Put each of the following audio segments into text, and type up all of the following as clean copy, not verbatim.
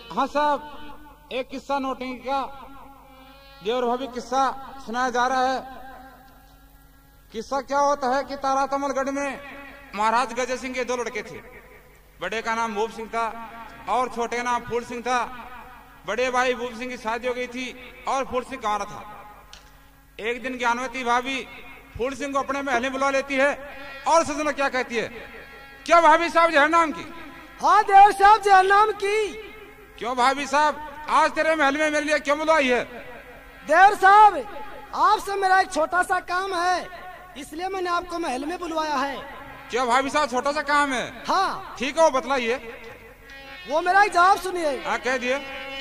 हाँ साहब, एक किस्सा नोटिंग का देवर भाभी किस्सा सुनाया जा रहा है। किस्सा क्या होता है कि तारातमलगढ़ में महाराज गजय सिंह के दो लड़के थे। बड़े का नाम भूप सिंह था और छोटे का नाम फूल सिंह था। बड़े भाई भूप सिंह की शादी हो गई थी और फूल सिंह गाँव था। एक दिन ज्ञानवती भाभी फूल सिंह को अपने महल में बुला लेती है और सजना क्या कहती है, क्या भाभी साहब जहन्नाम की? हाँ देवर साहब जहन्नाम की। क्यों भाभी साहब, आज तेरे महल में मेरे लिए क्यों बुलाई है? देवर साहब, आपसे मेरा एक छोटा सा काम है, इसलिए मैंने आपको महल में बुलवाया है। क्या भाभी साहब छोटा सा काम है? हाँ ठीक है, वो बतलाइए। वो मेरा एक जवाब सुनिए। हाँ कह दिए।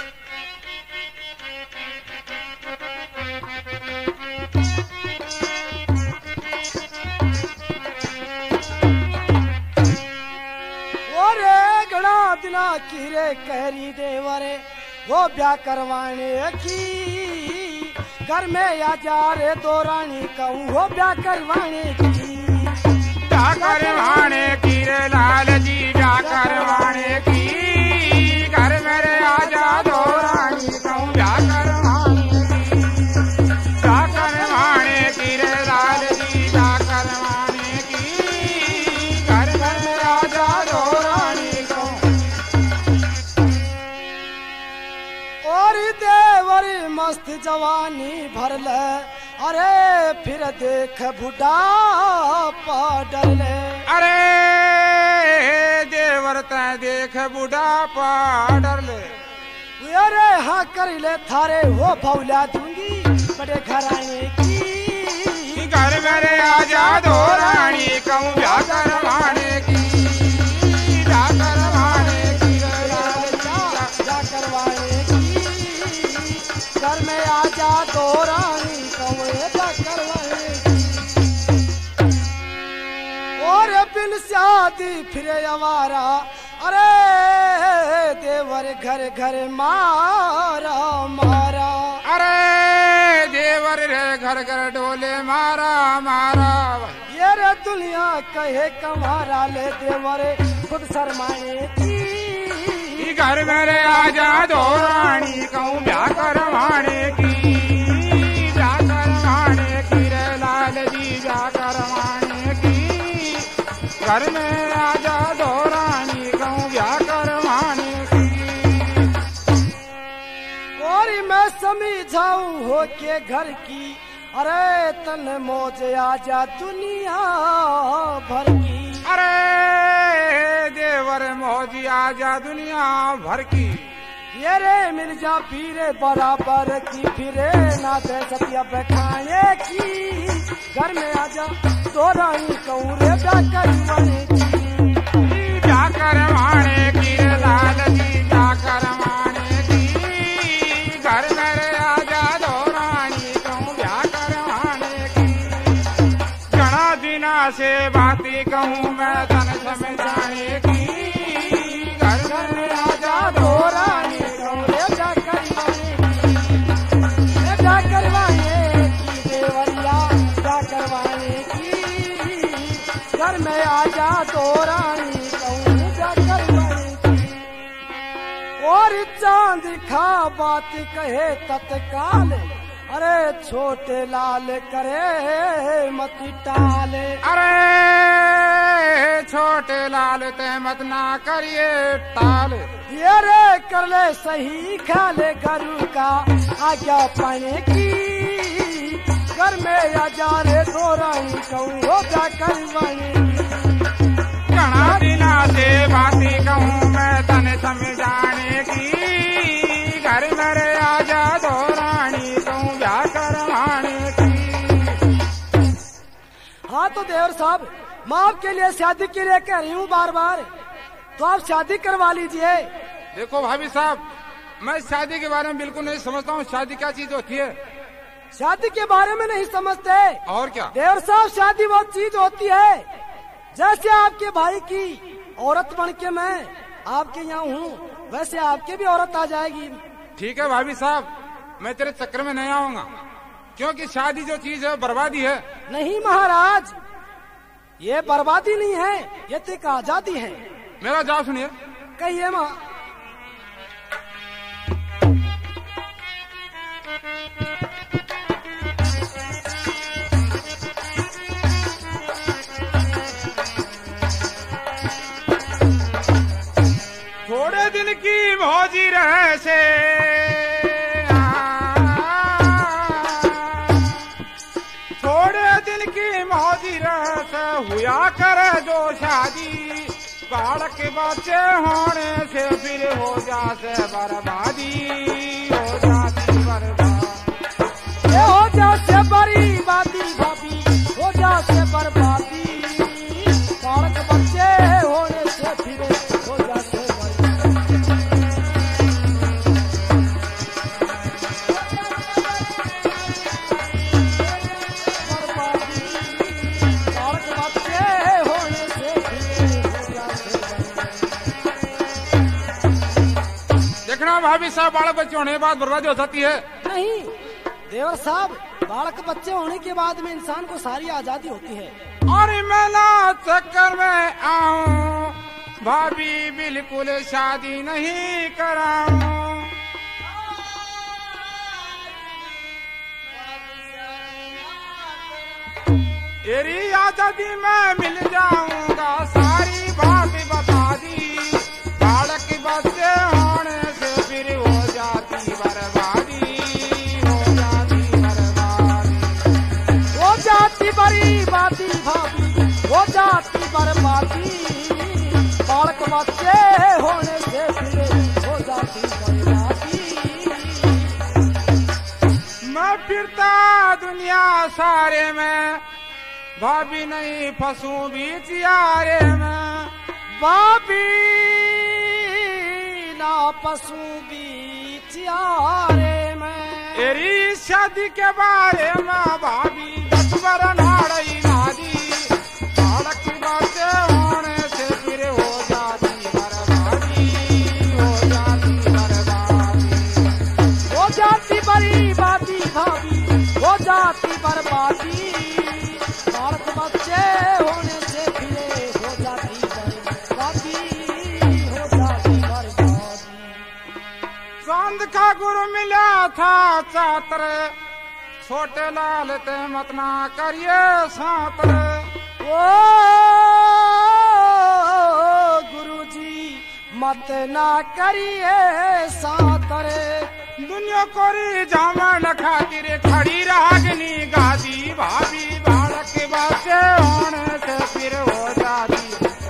दिना की रे कहरी देवरे वो ब्याह करवाने की, घर में आ जा रे दो रानी कहूँ वो ब्याह करवाने की। ब्याह करवाने की रे लाल जी, ब्याह करवाने की, घर में आ जा दो रानी कहूँ ब्याह करवाने की। ब्याह करवाने की रे लाल जी, ब्याह करवाने की, घर में आ जा दो रानी। देवरी मस्त जवानी भर ले, अरे फिर देख बुढ़ापा डर ले। अरे देवर तै देख बुढ़ापा डर ले। अरे हाँ कर ले थारे वो भौला दूंगी बड़े घराने की। घर मेरे आ जा दो रानी कहूँ ब्याह करवाने की। ब्याह करवाने की, ब्याह करवाने की, घर में आ जा दो रानी कहूँ ब्याह करवाने की। और बिन शादी फिरे आवारा, अरे देवर घर घर मारा मारा। अरे देवर रे घर घर डोले मारा मारा। ये रे दुनिया कहे कमारा ले देवर खुद शर्माने की। घर मेरे आ जा दो रानी कहूँ ब्याह करवाने की। ब्याह करवाने की रे लाल जी, ब्याह करवाने की, घर में आ जा दो रानी कहूँ ब्याह करवाने की। और मैं समझाऊं हो के घर की, अरे तन मौज आ जा दुनिया भर की। अरे देवर मौजी आ जा दुनिया भर की। ये रे मिर्जा पीरे बराबर की, फिरे ना दे सतिया बैठाने की। घर में आ जा दो रानी कहूँ रे ब्याह करवाने की। ब्याह करवाने की लाल जी, ब्याह करवाने की, घर मेरे आ जा दो रानी कहूँ ब्याह करवाने की। घना दिना से बाती कहूँ मैं तन समझाने की। घर में आ जा दो रानी कहूँ ब्याह करवाने की। ब्याह करवाने की देवरिया, ब्याह करवाने की, घर में आ जा दो रानी कहूँ ब्याह करवाने की। और चांद खा बात कहे तत्काल, अरे छोटे लाल करे मत टाले। अरे छोटे लाल ते मत ना करिए टाल। ये रे कर ले सही ख्याले गरु का आज्ञा पाने की। घर में आ जा रे दो रानी कहूँ हो ब्याह करवाने की। घना दिना से बाती कहूँ मैं तने समझाने की। घर मेरे आ जा दो रानी कहूँ ब्याह करवाने की। हाँ तो देवर साहब, मैं आपके लिए शादी के लिए कह रही हूँ बार बार, तो आप शादी करवा लीजिए। देखो भाभी साहब, मैं शादी के बारे में बिल्कुल नहीं समझता हूँ। शादी क्या चीज होती है? शादी के बारे में नहीं समझते? और क्या देवर साहब, शादी वो चीज होती है जैसे आपके भाई की औरत बन के मैं आपके यहाँ हूँ, वैसे आपके भी औरत आ जाएगी। ठीक है भाभी साहब, मैं तेरे चक्कर में नहीं आऊंगा, क्योंकि शादी जो चीज है बर्बादी है। नहीं महाराज, ये बर्बादी नहीं है, ये तो एक आजादी है। मेरा जवाब सुनिए। कहिए माँ। थोड़े दिन की मौजी रहे से थोड़े दिन की मौजी रहे से हुआ करे जो शादी बालक बच्चे होने से फिर हो जाते बर्बादी हो जाती बर्बाद ये हो जाते बर्बादी भाभी हो जाते बर्बादी बालक बच्चे होने से फिर हो जाते देखना भाभी साहब बालक बच्चे होने के बाद बर्बादी हो जाती है। नहीं देवर साहब, बालक बच्चे होने के बाद में इंसान को सारी आजादी होती है। और मैं ना चक्कर में आऊं भाभी बिल्कुल शादी नहीं कराऊं। तेरी आजादी में मिल जाऊंगा सारी बात बता दी बालक बच्चे होने से फिर हो जाती बर्बादी हो जाती बर्बादी हो जाती बर्बादी भाभी हो जाती बर्बादी बालक बच्चे होने से फिर हो जाती बर्बादी। मैं फिरता दुनिया सारे में भाभी नहीं फंसूं बीच यारे में भाभी ना पशु बीच यारे में। तेरी शादी के बारे में भाभी दसबर नाड़ी नादी बालक बच्चे होने से फिर हो जाती बर्बादी हो जाती बर्बादी हो जाती बर्बादी भाभी हो जाती बर्बादी बालक बच्चे होने से फिर हो जाती बर्बादी हो जाती बर्बादी। चांद का गुरु मिला था चातर छोटे लाल ते मत ना करिए सातर ओ गुरुजी मत ना करिए सातरे दुनिया कोरी जामन खातिर खड़ी रागनी गादी भाभी बालक बच्चे होने से फिर हो जाती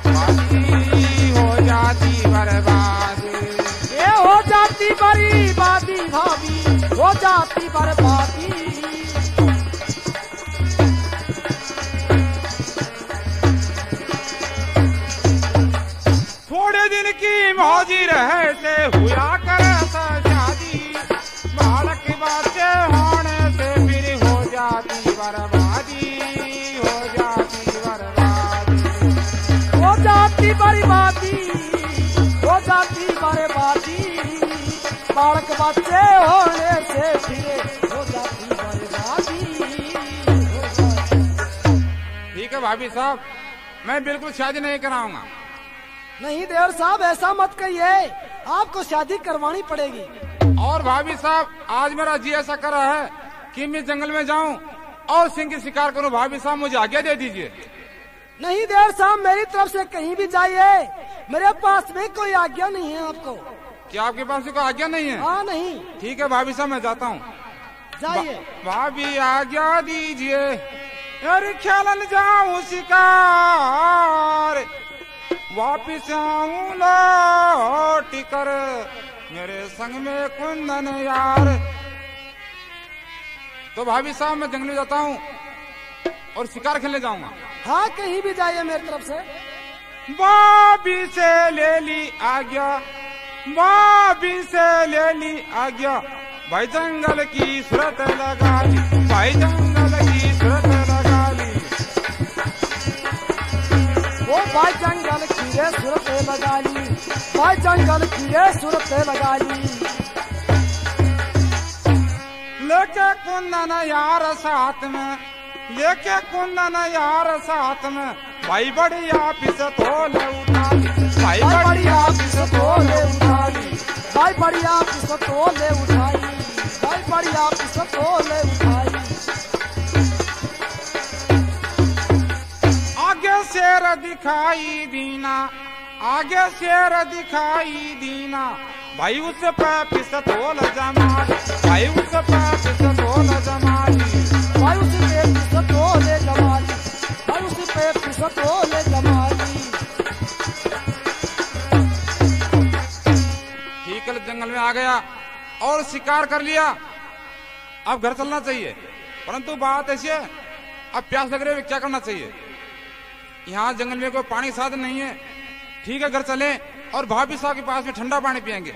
बर्बादी ये हो जाती बर्बादी भाभी हो जाती बर्बादी। थोड़े दिन की मौजी रहे से हुआ करे शादी बालक बच्चे होने से फिर हो जाती बर्बादी हो जाती बर्बादी हो जाती बर्बादी हो जाती बर्बादी बालक बच्चे होने से फिर हो जाती बर्बादी। ठीक है भाभी साहब, मैं बिल्कुल शादी नहीं कराऊंगा। नहीं देवर साहब ऐसा मत कहिए, आपको शादी करवानी पड़ेगी। और भाभी साहब आज मेरा जी ऐसा कर रहा है कि मैं जंगल में जाऊं और सिंह की शिकार करूं। भाभी साहब मुझे आज्ञा दे दीजिए। नहीं देवर साहब मेरी तरफ से कहीं भी जाइए, मेरे पास में कोई आज्ञा नहीं है आपको। क्या आपके पास कोई आज्ञा नहीं है? हाँ नहीं। ठीक है भाभी साहब मैं जाता हूँ। जाइए। भाभी आज्ञा दीजिए यार खेलन जाऊं शिकार वापिस आऊं लौट कर मेरे संग में कुंदन यार। तो भाभी साहब मैं जंगल में जाता हूँ और शिकार खेलने जाऊंगा। हाँ कहीं भी जाइए मेरी तरफ से। भाभी से ले ली आज्ञा भाभी से ले ली आज्ञा भाई जंगल की सूरत लगा ली भाई जंगल की सूरत लगा ली वो भाई जंगल की रे सूरत लगा ली भाई जंगल की रे सूरत लगा ली। लेके कुंदन यार साथ में लेके कुंदन यार साथ में भाई बड़ी ऑफिस तोले उठा ली भाई बड़ी ऑफिस तोले उठा ली भाई बड़ी ऑफिस तोले उठाई भाई बड़ी ऑफिस दिखाई दीना, आगे शेर दिखाई दीना, भाई उस पे पिस्तौल जमाई, भाई उस पे पिस्तौल जमाई, भाई उस पे पिस्तौल जमाई, भाई उस पे पिस्तौल जमाई। ठीक है, जंगल में आ गया और शिकार कर लिया। अब घर चलना चाहिए, परंतु बात ऐसी है, अब प्यास लग रही है, क्या करना चाहिए? यहाँ जंगल में कोई पानी साधन नहीं है। ठीक है, घर चले और भाभी साहब के पास में ठंडा पानी पियेंगे।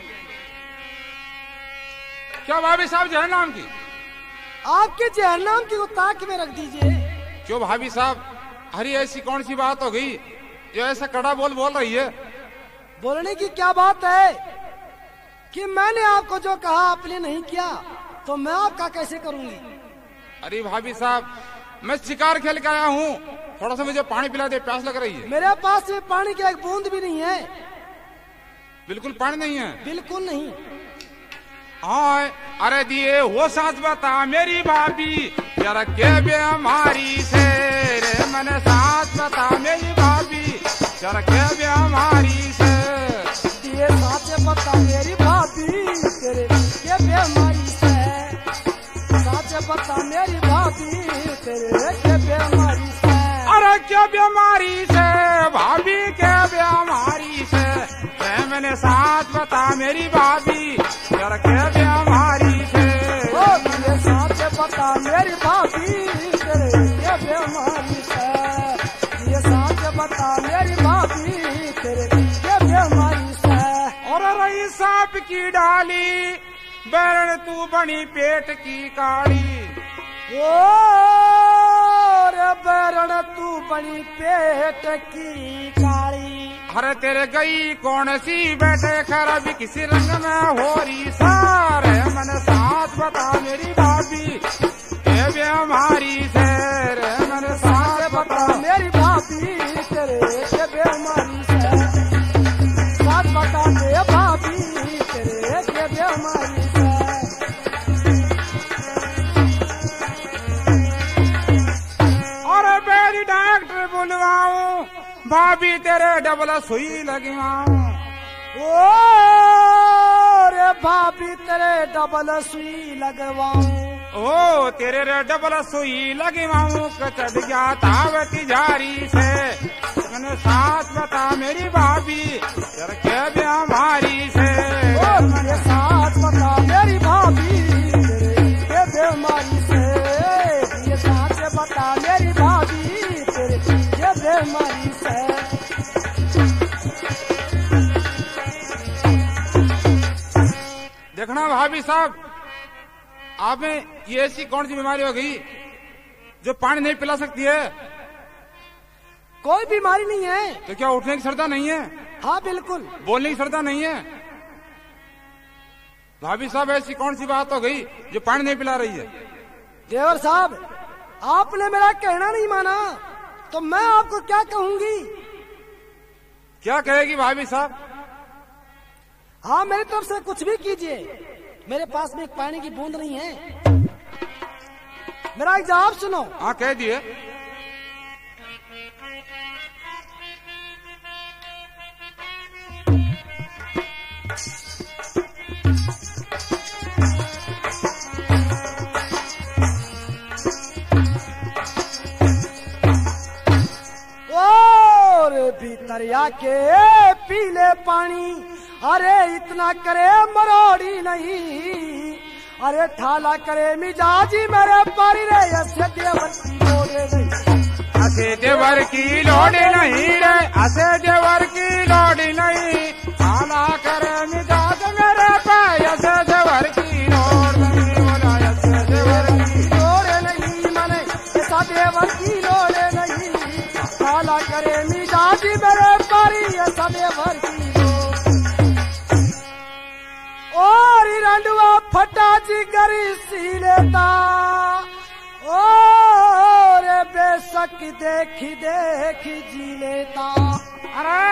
क्या भाभी साहब जहन्नाम की? आपके जहन्नाम की को ताक में रख दीजिए। क्यों भाभी साहब, अरे ऐसी कौन सी बात हो गई जो ऐसा कड़ा बोल रही है? बोलने की क्या बात है कि मैंने आपको जो कहा आपने नहीं किया, तो मैं आपका कैसे करूंगी? अरे भाभी साहब, मैं शिकार खेल के आया हूँ, थोड़ा सा मुझे पानी पिला दे, प्यास लग रही है। मेरे पास में पानी की एक बूंद भी नहीं है। बिल्कुल पानी नहीं है? बिल्कुल नहीं। हाँ, अरे दिए वो साथ बता मेरी भाभी, जरा के बीमारी से रे, मैंने साथ बता मेरी भाभी, जरा के बीमारी से, दिए साथ बता मेरी भाभी तेरे के बीमारी से, साथ बता मेरी भाभी तेरे के बीमारी से। अरे क्या बीमारी से भाभी, क्या बीमारी से, मैंने साथ बता मेरी भाभी, जरा के बीमारी से, ओ दिए साथ बता मेरी भाभी तेरे के बीमारी से, दिए साथ बता मेरी भाभी तेरे के बीमारी से। और रही सांप की डाली, बैरण तू बनी पेट की काली, ओ रे बैरण तू बनी पेट की काली। अरे तेरे गई कौन सी बैठे खराबी, किसी रंग में हो रही सार, मैंने साथ बता मेरी भाभी, ये बीमारी से रे, मैंने साथ बता मेरी भाभी तेरे के बीमारी से, साथ बता मेरी भाभी तेरे के बीमारी से। और मेरी डॉक्टर बुलवाऊं, भाभी तेरे डबल सुई लगवाऊं, ओ रे भाभी तेरे डबल सुई लगवाऊं, ओ तेरे रे डबल सुई लगवाऊं, कचड़ गया तावती जारी से, मैंने साथ बता मेरी भाभी, जरा के बीमारी से, ओ मेरे साथ बता मेरी भाभी तेरे के बीमारी से, ये साथ बता मेरी भाभी तेरे के बीमारी से। देखना भाभी साहब, आप में ये ऐसी कौन सी बीमारी हो गई जो पानी नहीं पिला सकती है? कोई बीमारी नहीं है। तो क्या उठने की श्रद्धा नहीं है? हाँ बिल्कुल। बोलने की श्रद्धा नहीं है? भाभी साहब, ऐसी कौन सी बात हो गई जो पानी नहीं पिला रही है? देवर साहब, आपने मेरा कहना नहीं माना, तो मैं आपको क्या कहूंगी? क्या कहेगी भाभी साहब? हाँ, मेरी तरफ से कुछ भी कीजिए, मेरे पास में एक पानी की बूंद नहीं है। मेरा एक जवाब सुनो। हाँ, कह दिए। और भीतरिया के पीले पानी, अरे इतना करे मरोड़ी नहीं, अरे ठाला करे मिजाजी मेरे पारी रे, ऐसे देवर की लोड़े नहीं, असे देवर की लोड़ी नहीं रे, असे देवर की लोड़ी नहीं, ठाला करे मिजाज मेरे पारी, ऐसे देवर की लोड़ नहीं, बोला ऐसे देवर की लोड़े नहीं, मने ऐसा देवर की लोड़े नहीं, ठाला करे मिजाजी मेरे पारी, ऐसा देवर की और रंडुआ फटा जिगरी सी लेता, और बेशक देखी देखी जी लेता, अरे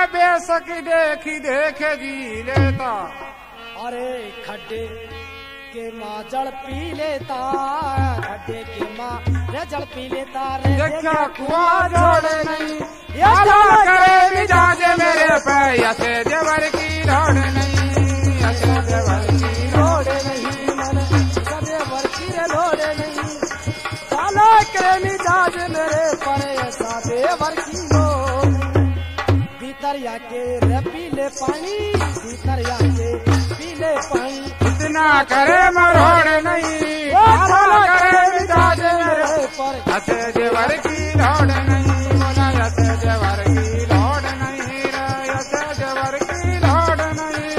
बेशक देखी देखे जी लेता, अरे खड्डे के माँ जल पी लेता, खड्डे के माँ रे जल पी लेता रे। देखा कुआं जोड़े नहीं, यादा करे मिजाज मेरे पे, ऐसे देवर की लोड़ नहीं, ऐसे देवर की लोड़ नहीं, मन देवर की लोड़ नहीं, साला करे मिजाज मेरे पर, ऐसा देवर की लोड़ नहीं। भीतरिया के रे पीले पानी, भीतरिया के पीले पानी, इतना करे मरोड़ नहीं, साला करे मिजाज मेरे पर ऐसे देवर की लोड़ नहीं, बोला ऐसे देवर की लोड़ नहीं रे, ऐसे देवर की लोड़ नहीं।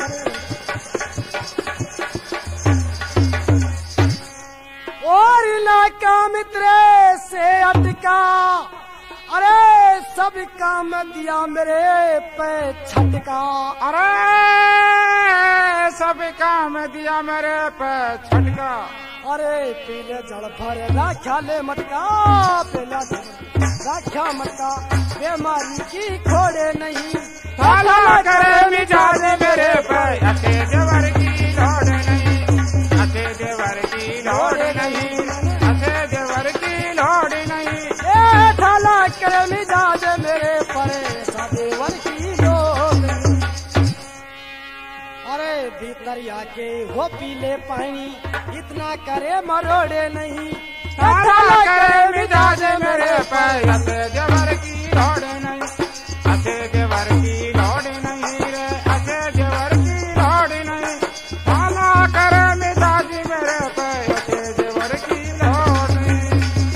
और इलाका मित्र से अटका, अरे सब काम दिया मेरे पे छटका, अरे सब काम दिया मेरे पे छटका, अरे पीले जल भर राख्या ले मटका, पीला जल राख्या मटका, बीमारी की खोड़े नहीं, साला करे मिजाज मेरे पे, ऐसे देवर की लोड़ नहीं, ऐसे देवर की लोड़ नहीं, ऐसे देवर की लोड़ नहीं। ए थाला करे मिजाज मेरे पर, ऐसा देवर की लोड़ नहीं। अरे भीतरिया के हो पीले पानी, इतना करे मरोड़े नहीं, साला करे मिजाज मेरे पे, ऐसे देवर की लोड़ नहीं, ऐसे देवर की लोड़ नहीं रे, ऐसे देवर की लोड़ नहीं, साला करे मिजाज मेरे पे, ऐसे देवर की लोड़ नहीं।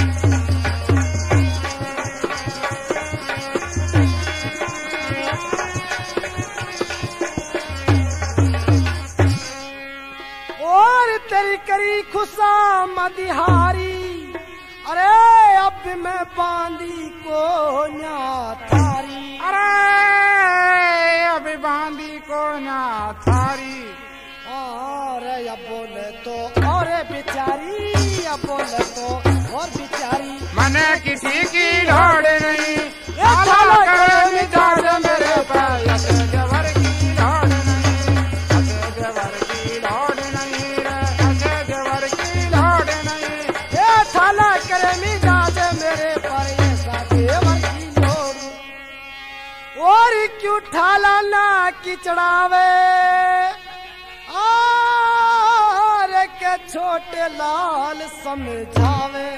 और तेरी करी खुशा मदिहारी, अरे अब मैं बांदी को न्या थारी, अरे अभी बांदी को ना थारी, अरे अब बोले तो और बेचारी, अब बोले तो और बेचारी, मने किसी की लोड़ नहीं, साला करे मिजाज मेरे पे, ऐसे देवर की लोड़ नहीं, ऐसे देवर की लोड़ नहीं रे, ऐसे देवर की लोड़ नहीं। ये थाला करे मिजाज मेरे पर, ऐसा देवर की लोड़। और क्यों ठाला ना किचड़ावे, अरे के छोटे लाल समझावे,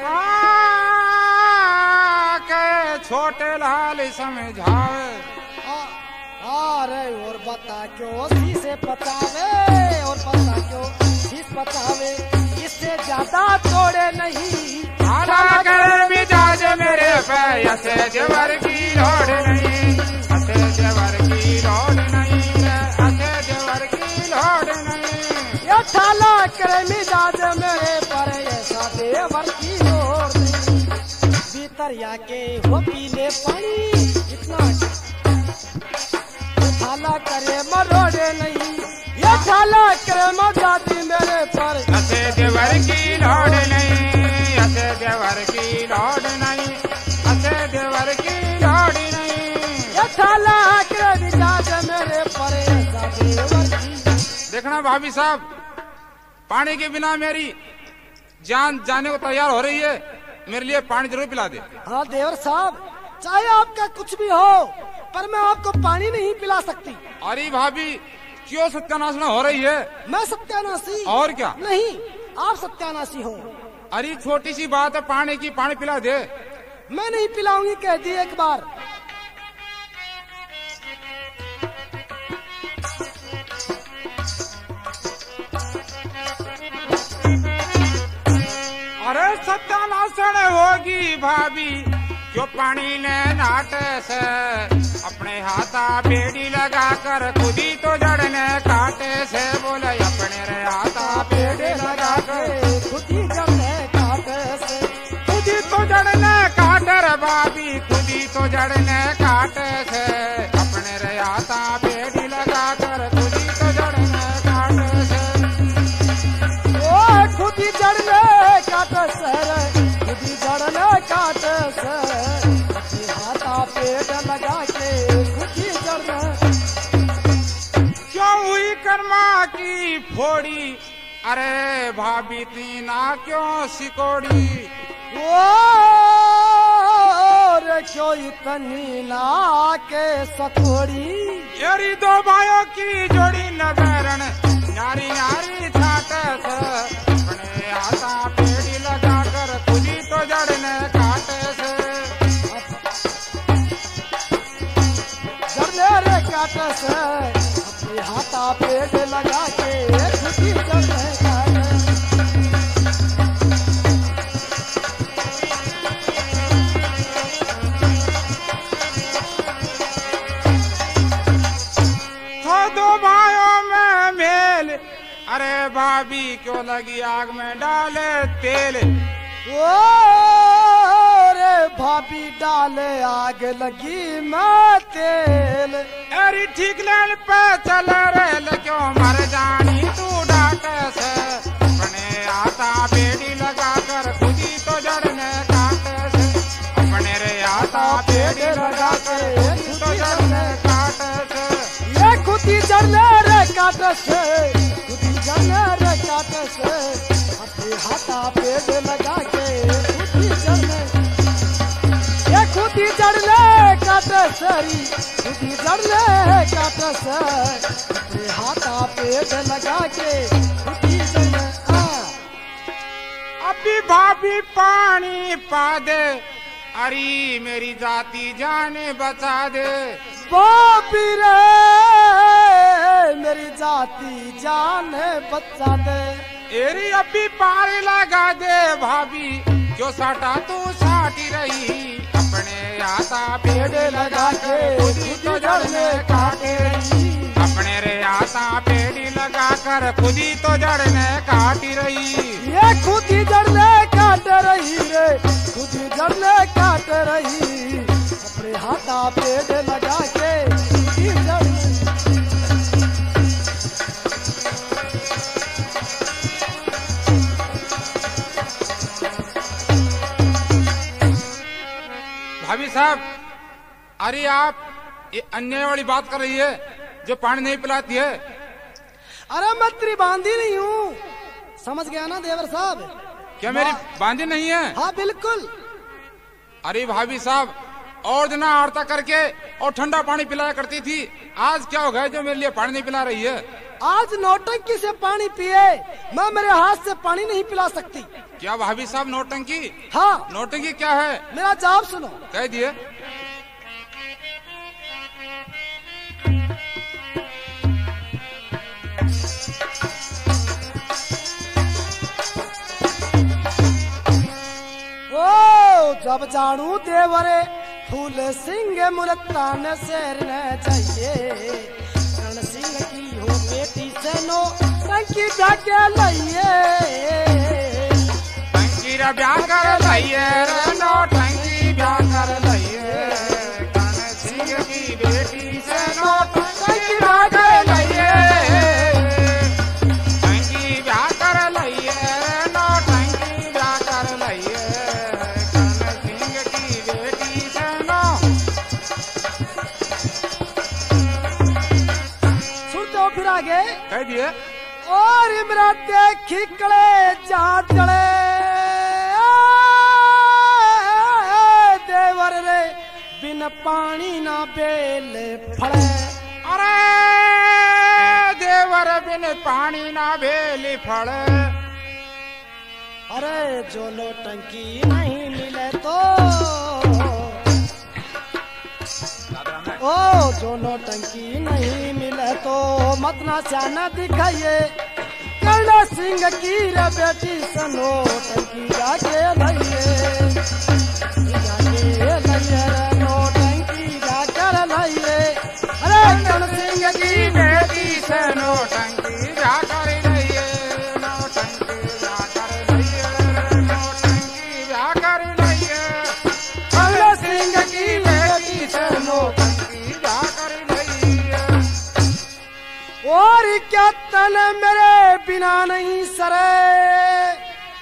के छोटे लाल समझावे, अरे और बता क्यों शीशे पचावे, और बता क्यों शीश पचावे, इससे ज्यादा तोड़े नहीं, साला करे मिजाज मेरे पे, ऐसे देवर की लोड़ नहीं, ऐसे देवर की लोड़ नहीं रे, ऐसे देवर की लोड़ नहीं। ये थाला करे मिजाज मेरे पर, ऐसा देवर की लोड़ नहीं। भीतरिया के हो पीले पानी, इतना ये थाला करे मरोड़े नहीं, ये थाला करे मजाती मेरे पर, ऐसे देवर की लोड़ नहीं, ऐसे देवर की लोड़ नहीं, ऐसे देवर की लोड़ नहीं। ये थाला करे मिजाज मेरे पर, ऐसा देवर की। देखना भाभी साहब, पानी के बिना मेरी जान जाने को तैयार हो रही है, मेरे लिए पानी जरूर पिला दे। हाँ देवर साहब, चाहे आपका कुछ भी हो, पर मैं आपको पानी नहीं पिला सकती। अरे भाभी क्यों सत्यानाशना हो रही है? मैं सत्यानाशी? और क्या? नहीं, आप सत्यानाशी हो। अरे छोटी सी बात है पानी की, पानी पिला दे। मैं नहीं पिलाऊंगी, कह दी एक बार। अरे सत्यानाशन होगी भाभी, क्यों पानी ने नाटे से, अपने हाथा पेड़ी लगा कर खुदी तो जड़ने काटे से, बोले अपने रे हाथा पेड़ी लगा कर खुदी जड़ने काटे से, खुदी तो जड़ने काटे रे भाभी, खुदी तो जड़ने काटे से, अपने रे हाथा पेड़ी लगा कर खुदी तो जड़ने काटे से। ओ खुदी जड़ने काटे से, खुदी जड़ने काटे से, हाथा पेड़ लगा के खुदी जड़ने। क्यों हुई कर्मा की फोड़ी, अरे भाभी तीना क्यों सिकोड़ी, ओ रे क्यों इतनी ना के सकोड़ी। यारी दो भाइयों की जोड़ी नजरन नारी नारी छाटस, अपने आता पेड़ी लगा कर खुदी तो जड़ने काटस। जड़ने रे काटस, अपने हाथा पेड़ लगा के खुदी जड़ने काटस। दो भाइयों में मेल, अरे भाभी क्यों लगी आग में डाले तेल। ओ रे भाभी डाले आग लगी मैं तेल। अरे ठीक लाल पे चल रेल क्यों मर जानी तू डाटस, अपने आता पेड़ी लगा कर खुदी तो जड़ने काटस। अपने रे आता पेड़ी लगा कर खुदी तो जड़ने काटस। ये खुदी जड़ने रे काटस, खुदी जड़ने रे काटस, अपने हाथा पेड़ लगा के खुदी जड़ने। ये खुदी जड़ने काटस, खुदी जड़ने काटस, अपने हाथा पेड़ लगा के खुदी जड़ने। अभी भाभी पानी पा दे, अरे मेरी जाति जाने बचा दे। बापी रे मेरी जाति जान बचा दे। एरी अभी पार लगा दे भाभी क्यों साटा तू साटी रही, अपने आता पेड़ लगा के खुदी तो जड़ने काटे। अपने रे आता पेड़ी लगा कर खुदी तो जड़ने काटी रही। ये खुदी जड़ने काट रही रे, खुदी जड़ने काट रही, अपने हाथा पेड़ लगा के खुदी जड़ने। भाभी साहब, अरे आप ये अन्याय वाली बात कर रही है जो पानी नहीं पिलाती है। अरे मैं तेरी बांधी नहीं हूँ, समझ गया ना देवर साहब। क्या मेरी बांधी नहीं है? हाँ बिल्कुल। अरे भाभी साहब, और दिन आड़ता करके और ठंडा पानी पिलाया करती थी, आज क्या हो गया जो मेरे लिए पानी नहीं पिला रही है? आज नौटंकी से पानी पिए, मैं मेरे हाथ से पानी नहीं पिला सकती। क्या भाभी साहब नौटंकी? हाँ। नौटंकी क्या है? मेरा जवाब सुनो। कह दिए। ओ जब जानू देवरे फूल सिंह मुल्तान शेर न चाहिए, रण सिंह की हो बेटी से नो टंकी जाके लइए। टंकी रे ब्याह कर लइए रे, नो टंकी ब्याह कर लइए। रण सिंह की बेटी से नो टंकी ब्याह कर लइए। टंकी ब्याह कर लइए रे, नो टंकी ब्याह कर लइए। रण सिंह की बेटी से नो। सुन तो फिर आगे कह दिए। और इमरा देखी कड़े जा चले देवर रे, बिन पानी ना बेल फड़े। अरे देवर बिन पानी ना बेली फड़े। अरे जो लो टंकी नहीं मिले तो, ओ जो नो टंकी नहीं मिले तो मत ना स्याना दिखाइए। कर्ण सिंह की रे बेटी सनो टंकी जाके लइए, जाके लइए रे नो टंकी जाकर लइए। अरे कर्ण सिंह की बेटी से नो टंकी जाकर लइए, नो टंकी जाकर लइए, नो टंकी जाकर लइए। कर्ण सिंह की बेटी से नो टंकी जाकर लइए। और क्या तन मेरे बिना नहीं सरे,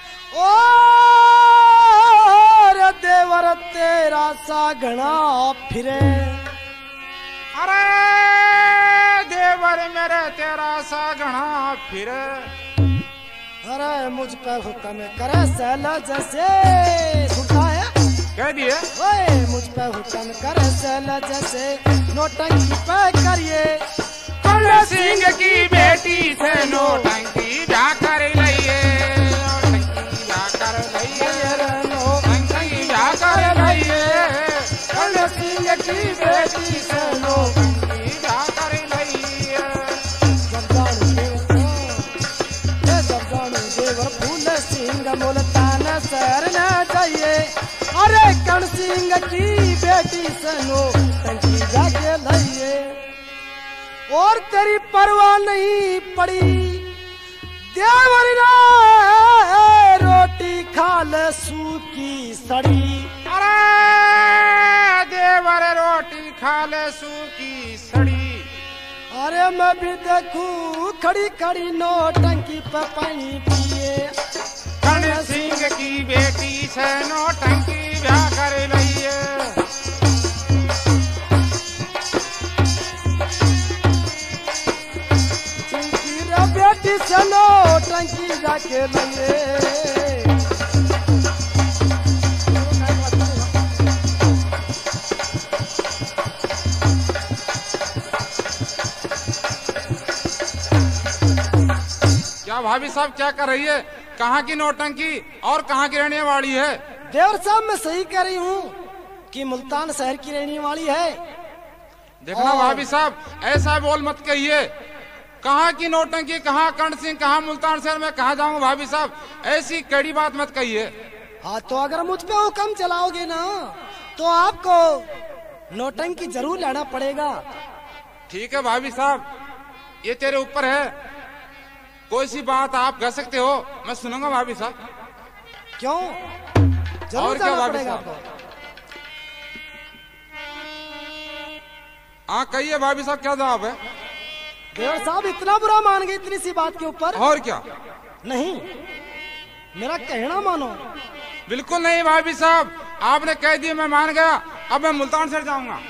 और देवर तेरा सा घना फिरे। अरे देवर मेरे तेरा सा घना फिरे। अरे मुझ पे हुक्म करे सैलज से सुनता है कह दिए ओए मुझ पे हुक्म करे सैलज से नोटंकी पे करिए कर्ण सिंह की बेटी से नोटंकी ब्याह कर लइए नोटंकी ब्याह कर लइए नोटंकी ब्याह कर लइए कर्ण सिंह की बेटी से नोटंकी ब्याह कर लइए देवर फूल सिंह मुल्तान शहर न जाइए अरे कर्ण सिंह की बेटी से नोटंकी जाके लइए और तेरी परवाह नहीं पड़ी देवर रे रोटी खा ले सूखी सड़ी अरे देवर रोटी खा ले सूखी सड़ी अरे मैं भी देखूं खड़ी खड़ी नोटंकी पे पानी पिए कर्ण सिंह की बेटी से नोटंकी ब्याह कर लइए बेटी से नोटंकी जाके लइए क्या भाभी साहब क्या कर रही है कहाँ की नोटंकी और कहाँ की रहने वाली है देवर साहब मैं सही कह रही हूँ कि मुल्तान शहर की रहने वाली है देखना भाभी साहब ऐसा बोल मत कहिए कहाँ की नोटंकी कहाँ कर्ण सिंह कहाँ मुल्तान शहर में कहाँ जाऊंगा भाभी साहब ऐसी कड़ी बात मत कहिए हाँ तो अगर मुझ पे हुक्म चलाओगे ना तो आपको नोटंकी जरूर लाना पड़ेगा ठीक है भाभी साहब ये तेरे ऊपर है कोई सी बात आप कह सकते हो मैं सुनूंगा भाभी साहब क्यों और जरूर क्या जाना भाभी पड़ेगा साहब? आपको हाँ कहिए भाभी साहब क्या जवाब है देवर साहब इतना बुरा मान गए इतनी सी बात के ऊपर और क्या नहीं मेरा कहना मानो बिल्कुल नहीं भाभी साहब आपने कह दिया मैं मान गया अब मैं मुल्तान शहर जाऊंगा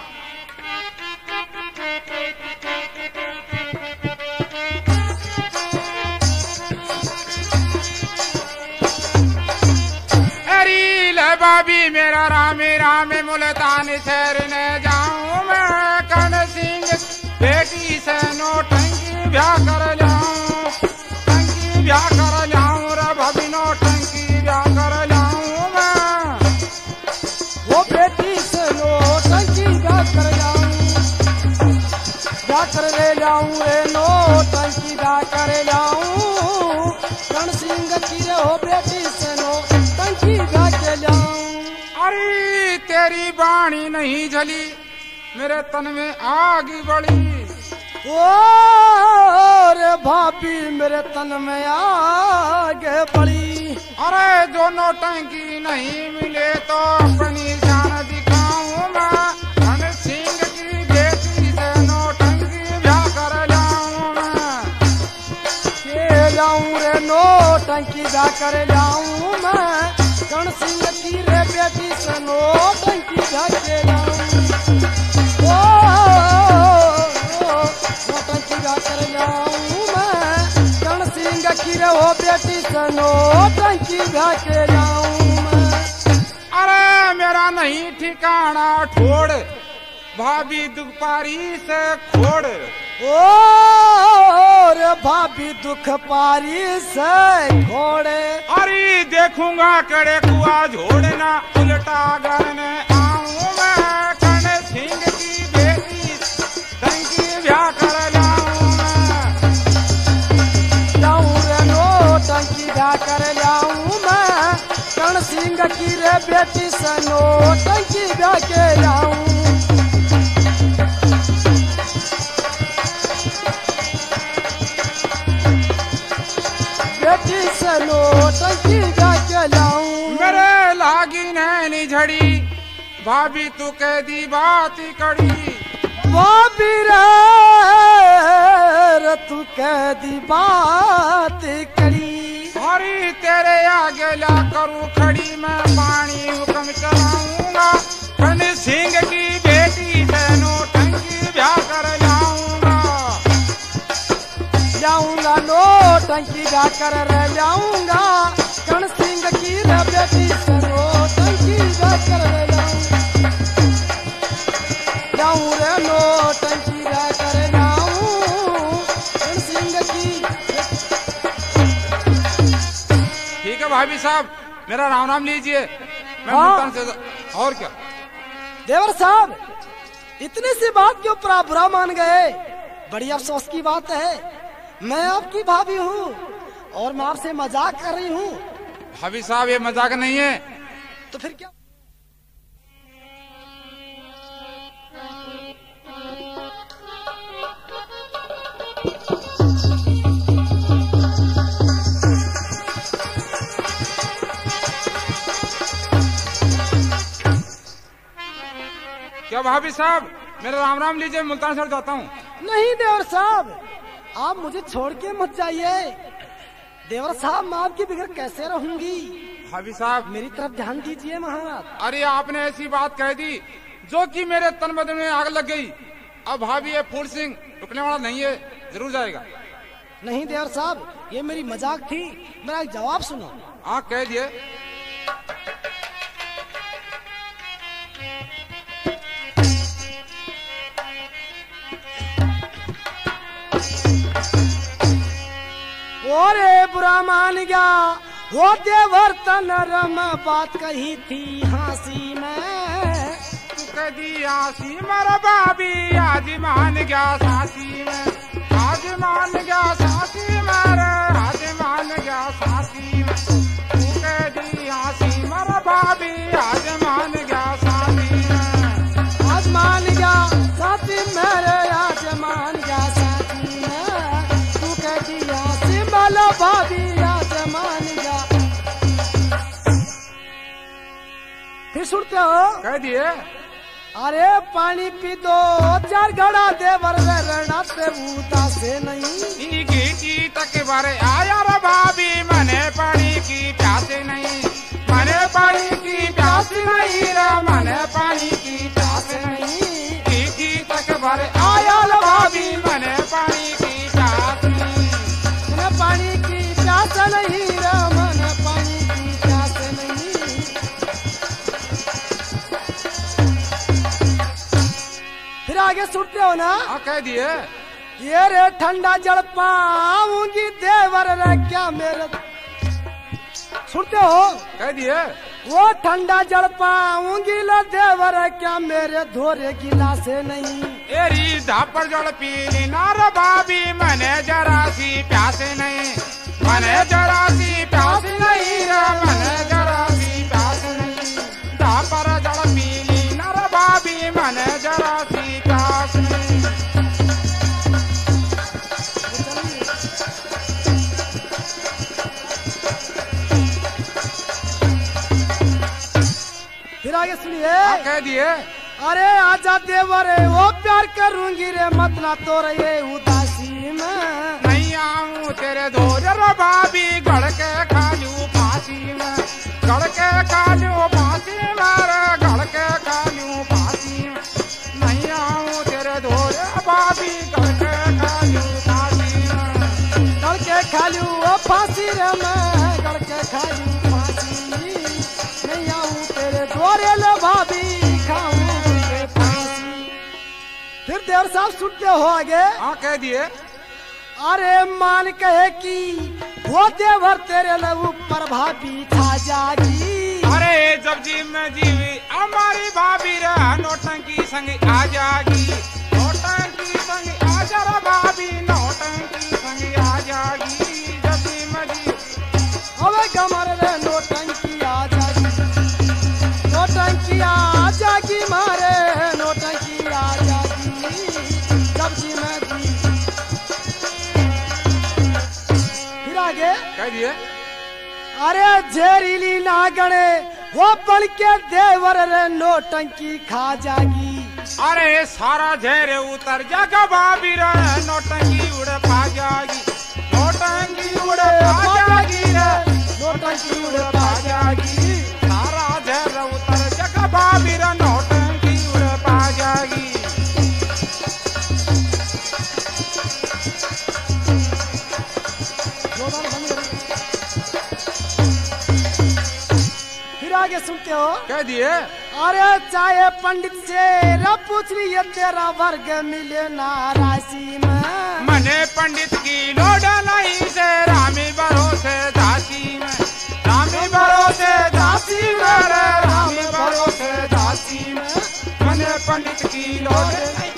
अरे ले भाभी मेरा रामे रामे मुल्तान शहर ने जाऊं मैं कर्ण सिंह बेटी से नोटंकी ब्याह कर जाऊं टंकी ब्याह कर जाऊं रे भाभी नोटंकी ब्याह कर जाऊं मैं वो बेटी से नोटंकी ब्याह कर जाऊं ब्याह कर ले जाऊं रे नोटंकी ब्याह कर जाऊं कर्ण सिंह की रे हो बेटी से नोटंकी ब्याह के जाऊं अरे तेरी बाणी नहीं जली मेरे तन में आग बढ़ी ओ रे भाभी मेरे तन में आगे बढ़ी अरे जो नोटंकी नहीं मिले तो अपनी जान दिखाऊं मैं कर्ण सिंह की बेटी से नोटंकी ब्याह कर जाऊं मैं के जाऊं रे नोटंकी ब्याह कर जाऊं मैं कर्ण सिंह की रे बेटी से नोटंकी ब्याह के जाऊं नोटंकी ब्याह कर जाऊं मैं कर्ण सिंह की रे हो बेटी से नोटंकी ब्याह के जाऊं मैं अरे मेरा नहीं ठिकाना ठोड़ भाभी दुखपारी से खोड़ ओ रे भाभी दुख पारी से घोड़े अरे देखूंगा कड़े कुआ झोड़ना उल्टा गरने आऊं मैं कर्ण सिंह की बेटी टंकी ब्याह कर जाऊं मैं जाऊं रे नोटंकी ब्याह कर जाऊं मैं कर्ण सिंह की रे बेटी से नोटंकी ब्याह के जाऊं बेटी से नोटंकी ब्याह के जाऊं मेरे लागी नैनी झड़ी भाभी तू कह दी बात कड़ी भाभी रे तू कह दी बात कड़ी हरी तेरे आगे ला करूं खड़ी मैं पानी हुक्म चलाऊंगा कर्ण सिंह की बेटी से नोटंकी ब्याह कर जाऊंगा जाऊंगा नोट नोटंकी गाकर रह जाऊंगा, कर्ण सिंह की रे बेटी से नोटंकी गाकर रह जाऊं रे नोटंकी गाकर जाऊं कर्ण सिंह की। ठीक है भाभी साहब, मेरा राम नाम लीजिए, मैं हाँ। मुल्तान से। और क्या देवर साहब, इतनी सी बात के ऊपर आप बुरा मान गए, बड़ी अफसोस की बात है। मैं आपकी भाभी हूँ और मैं आपसे मजाक कर रही हूँ, भाभी साहब ये मजाक नहीं है। तो फिर क्या? क्या भाभी साहब, मेरा राम नाम लीजिए, मुल्तान से जाता हूँ। नहीं देवर साहब, आप मुझे छोड़ के मत जाइए। देवर साहब, मैं आपके बगैर कैसे रहूंगी? भाभी साहब, मेरी तरफ ध्यान दीजिए महाराज। अरे आपने ऐसी बात कह दी जो कि मेरे तन बदन में आग लग गई। अब भाभी ये फूल सिंह रुकने वाला नहीं है, जरूर जाएगा। नहीं देवर साहब, ये मेरी मजाक थी, मेरा एक जवाब सुनो। हाँ कह दिए। ओरे बुरा मान गया वो देवर तनरम बात कही थी हंसी में। तू कह दी आसी मेरा भाभी, आज मान गया सासी में, आज मान गया सासी मेरे, आज मान गया सासी में। तू कह दी आसी मेरा भाभी, आज मान गया सासी में, आज मान गया साथी मेरे, आज मान गया साथी में। तू कह दिया सिमला भाभी, आज मान गया। फिर सुनते हो? कह दिए। अरे पानी पी दो चार घड़ा देवर रणा से बूता से नहीं। की तक बारे आया रे भाभी, मने पानी की प्यासे नहीं, मने पानी की प्यास नहीं रे, मने पानी की प्यास नहीं। की तक बारे आया रे भाभी, मने पानी की प्यास नहीं, मने पानी की प्यास नहीं रे, मने पानी की प्यास नहीं। फिर आगे सुनते हो ना? हाँ कह दिए। ये रे ठंडा जल पाऊंगी देवर रे क्या मेरे। सुनते हो? कह दिए। वो ठंडा जल पाऊंगी ला देवर रे क्या मेरे धोरे गिलासे नहीं। एरी धापर जल पीली नार भाभी, मने जरा सी प्यास नहीं, मने जरा सी प्यास नहीं रे, मने जरा सी प्यास नहीं। धापर जल पीली नार भाभी, मने जरा सी प्यास नहीं। फिर आगे सुनिए। हाँ कह दिए। अरे आजा देवर वो प्यार करूंगी रे मत ना तो रहे उदासी में। नहीं आऊं तेरे दोजर भाभी, गड़ के खालू फांसी में, गड़ के खालू फांसी मारे, गड़ के खालू फांसी में। नहीं आऊं तेरे दोजर भाभी, गड़ के खालू फांसी में, गड़ के खालू वो फांसी रे मैं, गड़ के खालू फांसी। नहीं आऊं तेरे द्वारे ले भाभी, खाऊं के फांसी। फिर देवर साहब सुनते हो आगे? हाँ कह दिए। अरे मान कहे कि वो देवर तेरे ले ऊपर भाभी छा जागी। अरे जब जी में जीवी हमारी भाभी रे, नोटंकी संग आ जागी, नोटंकी संग आ जा रे भाभी, नोटंकी संग आ जागी। जब जी में जीवी अबे कमर रे नोटंकी आ जागी, नोटंकी आ जागी मारे, नोटंकी आ जागी। जब जी मैं जी। फिर आगे कह दिए। अरे झेरीली नागणे वो पल के देवर रे नोटंकी खा जागी। अरे सारा झेरे उतर जागा भाभी रे, नोटंकी उड़ पा जागी, नोटंकी उड़ पा जागी रे, नोटंकी उड़ पा जागी। सारा झेरे उतर जागा भाभी रे, नोटंकी उड़ पा जागी। आगे सुनते हो। कह दिए अरे चाहे पंडित से र पूछ लिए तेरा वर्ग मिले ना राशि में। मने पंडित की लोड नहीं से रामी भरोसे दासी में, रामी भरोसे दासी में रे, रामी भरोसे दासी में, मने पंडित की लोड नहीं।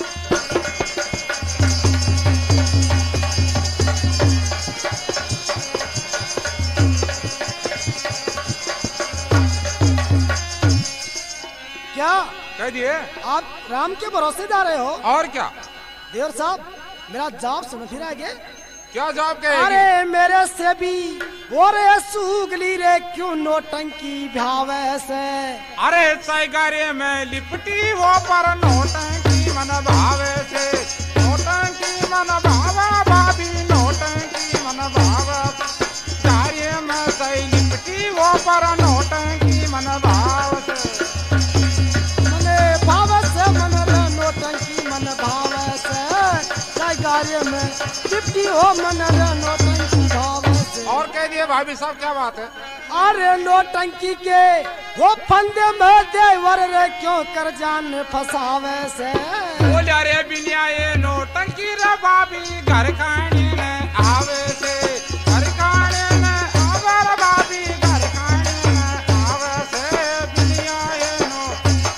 क्या कह दिए आप राम के भरोसे जा रहे हो? और क्या? देवर साहब मेरा जवाब सुनो फिर आगे। क्या जवाब कहेगी? अरे मेरे से भी और सूगली रे क्यों नोटंकी भावे से। अरे सैगारे में लिपटी वो पर नोटंकी मन भावे से, नोटंकी मन भावा भाभी, नोटंकी मन भावा गारे में सै लिपटी वो पर नोटंकी मन भाव से, मने भाव से मन रे नोटंकी मन भाव से। सैगारे में लिपटी हो मन रे नोटंकी भाव से। और कह दिए भाभी साहब क्या बात है? अरे नोटंकी के वो फंदे में देवर रे क्यों कर जान फसावे से। बोलिया रे बिनिया ये नोटंकी रे भाभी घर खाने ने आवे से, घर खाने ने आवे रे भाभी, घर खाने ने आवे से, बिनिया ये नो।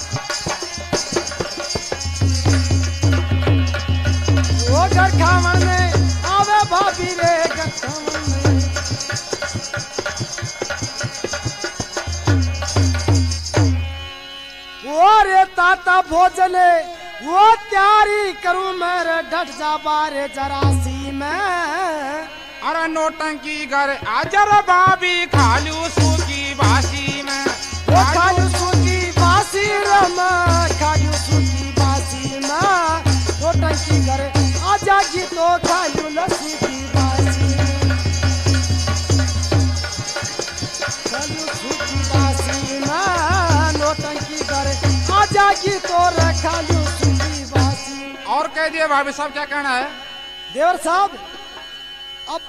वो घर खावन में आवे भाभी रे घर खावन में। वो रे ताता भोजन वो तैयारी करूं मेरे डट जा बारे जरासी में। अरे नोटंकी घर आजर भाभी खालू सूकी बासी में, वो खालू सूकी बासी रमा, खालू सूकी बासी में। नोटंकी घर आजा की तो खालू लस्सी की बासी, खालू सूकी बासी में। नोटंकी घर आजा की तो खालू सूकी बासी। और कह दिए भाभी साहब क्या कहना है? देवर साहब अब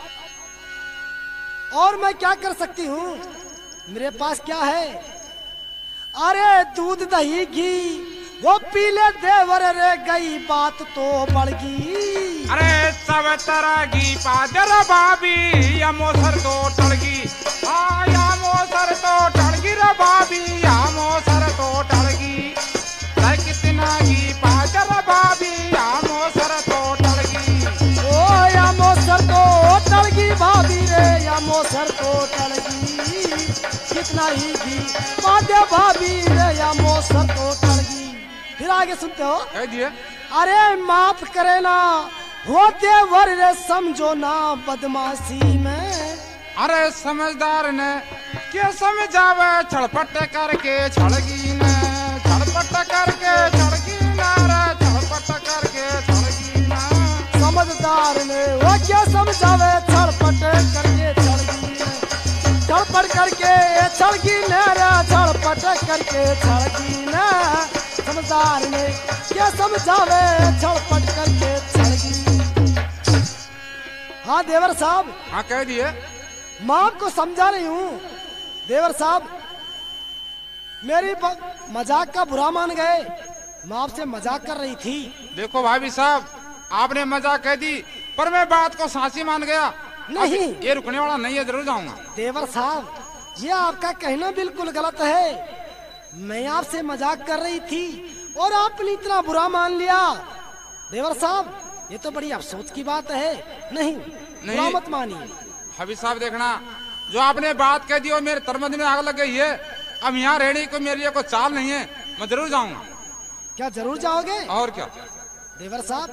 और मैं क्या कर सकती हूँ, मेरे पास क्या है। अरे दूध दही घी वो पीले देवर रे गई बात तो बढ़ गई। अरे सब तरह की पादर भाभी या मोसर तो टड़गी, हाँ या मोसर तो टड़गी रे भाभी, या मोसर तो टड़गी। कितना की पादर भाभी या मोसर तो टड़गी, ओ या मोसर तो टड़गी भाभी रे, या मोसर तो टड़गी। कितना ही घी पादे भाभी रे, या मोसर तो टड़गी। फिर आगे सुनते हो। कह दिए अरे माफ करे ना वो देवर रे समझो ना बदमाशी में। अरे समझदार ने क्या समझावे, छड़पट करके छड़गी ने, छड़पट करके छड़गी ना रे, छड़पट करके छड़गी ना। समझदार ने वो क्या समझावे, छड़पट करके छड़गी ने, छड़पट करके छड़गी ने रे, छड़पट करके छड़गी ने। समझदार ने क्या समझावे, छड़पट करके छड़गी। हाँ देवर साहब। हाँ कह दिए मैं आपको समझा रही हूँ। देवर साहब मेरी मजाक का बुरा मान गए, मैं आपसे मजाक कर रही थी। देखो भाभी साहब आपने मजाक कह दी, पर मैं बात को सांसी मान गया। नहीं ये रुकने वाला नहीं है, जरूर जाऊंगा। देवर साहब ये आपका कहना बिल्कुल गलत है। मैं आपसे मजाक कर रही थी और आपने इतना बुरा मान लिया। देवर साहब ये तो बड़ी अफसोस की बात है। नहीं, बुरा मत मानिए। भाभी साहब देखना, जो आपने बात कह दी वो मेरे तरमद में आग लग गई है। अब यहाँ रहने को मेरे लिए कोई चाल नहीं है, मैं जरूर जाऊंगा। क्या जरूर जाओगे? और क्या देवर साहब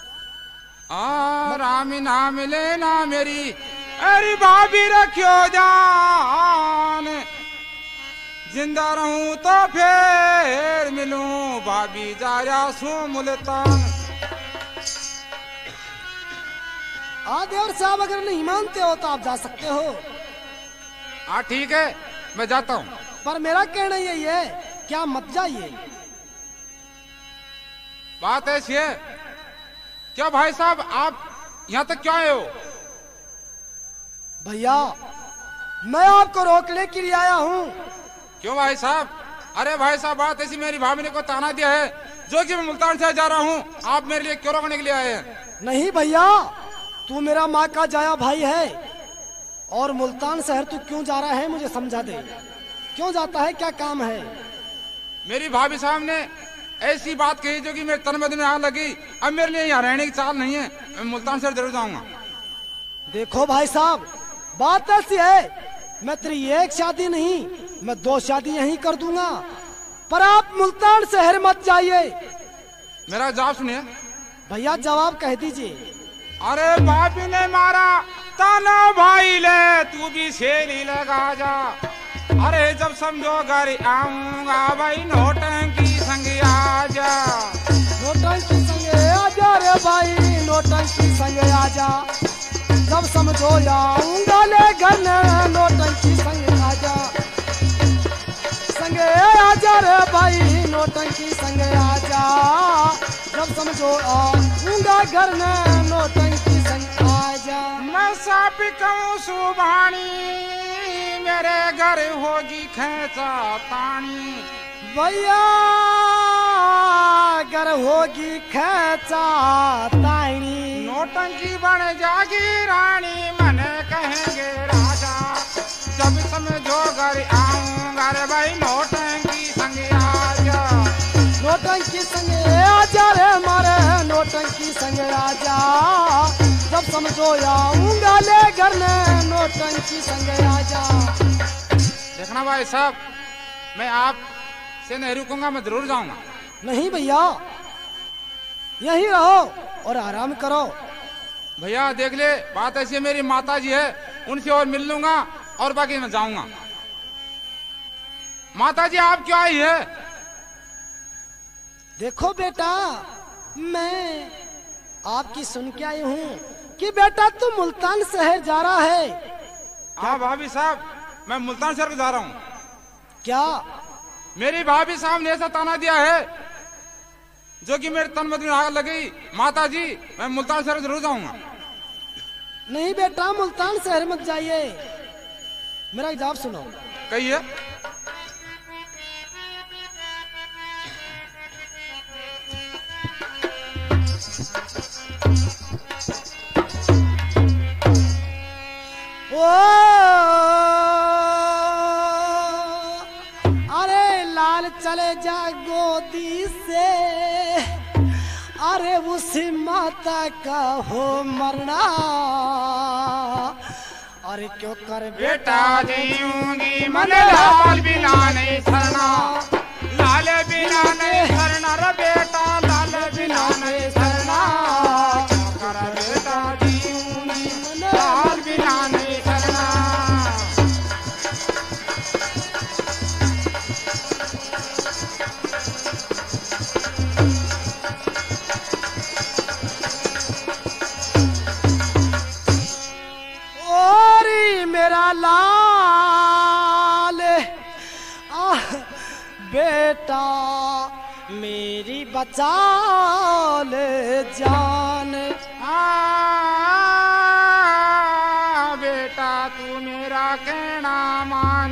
रामी ना मिले ना मेरी, अरे भाभी रखियो जान, जिंदा रहूं तो फिर मिलूं, भाभी जा रहा सू मुल्तान। देवर साहब अगर नहीं मानते हो तो आप जा सकते हो। हाँ ठीक है मैं जाता हूँ, पर मेरा कहना यही है क्या मत जाइए। बात ऐसी है। क्या भाई साहब आप यहाँ तक क्यों आए हो? भैया मैं आपको रोकने के लिए आया हूँ। क्यों भाई साहब? अरे भाई साहब, बात ऐसी, मेरी भाभी ने को ताना दिया है जो कि मैं मुल्तान शहर जा रहा हूँ, आप मेरे लिए क्यों रोकने के लिए आए हैं? नहीं भैया, तू मेरा माँ का जाया भाई है, और मुल्तान शहर तू क्यों जा रहा है मुझे समझा दे। क्यों जाता है, क्या काम है? मेरी भाभी साहब ने ऐसी बात कही जो कि मेरे तन में आग लगी। अब मेरे लिए यहाँ रहने की चाल नहीं है, मैं मुल्तान शहर जरूर जाऊंगा। देखो भाई साहब, बात ऐसी है, मैं तेरी एक शादी नहीं, मैं 2 शादी यहीं कर दूंगा, पर आप मुल्तान शहर मत जाइए। मेरा जवाब सुनिए। भैया जवाब कह दीजिए। अरे भाभी ने मारा ताना भाई ले, तू भी सेली लगा जा। अरे जब समझो घर आऊंगा भाई, नोटंकी संग आजा। नोटंकी संग आजा रे भाई, नोटंकी संग आजा। जब समझो आऊंगा ले घर, नोटंकी संग आजा। संग आजा रे भाई, नोटंकी संग आजा। जब समझो आऊंगा घर, नोटंकी संग आजा। मैं साफ कहूँ सुभानी, मेरे घर होगी खेचा तानी। भैया घर होगी खेचा तानी। नोटंकी बन जागी रानी, मने कहेंगे राजा। जब समझो घर आऊंगा रे भाई, नोटंकी संग आजा। नोटंकी संग आजा रे मारे, नोटंकी संग आजा। जब समझो आऊंगा ले घर में, नोटंकी संग आजा। देखना भाई साहब, मैं आप से नहीं रुकूंगा, मैं जरूर जाऊंगा। नहीं भैया, यहीं रहो और आराम करो। भैया देख ले, बात ऐसी है, मेरी माता जी है, उनसे और मिल लूंगा और बाकी मैं जाऊंगा। माता जी आप क्यों आई है? देखो बेटा, मैं आपकी सुन के आई हूँ कि बेटा तू मुल्तान शहर जा रहा है। हाँ भाभी साहब, मैं मुल्तान शहर को जा रहा हूँ। क्या? मेरी भाभी साहब ने ऐसा ताना दिया है जो कि मेरे तन में आग लगी। माता जी, मैं मुल्तान शहर जरूर जाऊंगा। नहीं बेटा, मुल्तान शहर मत जाइए, मेरा जवाब सुनो। कहिए। ओ अरे लाल चले जा गोदी से, अरे उसी माता का हो मरना। अरे क्यों कर बेटा जीऊंगी मन, लाल बिना नहीं सरना। लाल बिना नहीं सरना रे बेटा, लाल बिना नहीं सरना। क्यों कर बेटा जीऊंगी मन, लाल बिना नहीं सरना। मेरा लाल बेटा, मेरी बचा ले जान। बेटा तू मेरा कहना मान।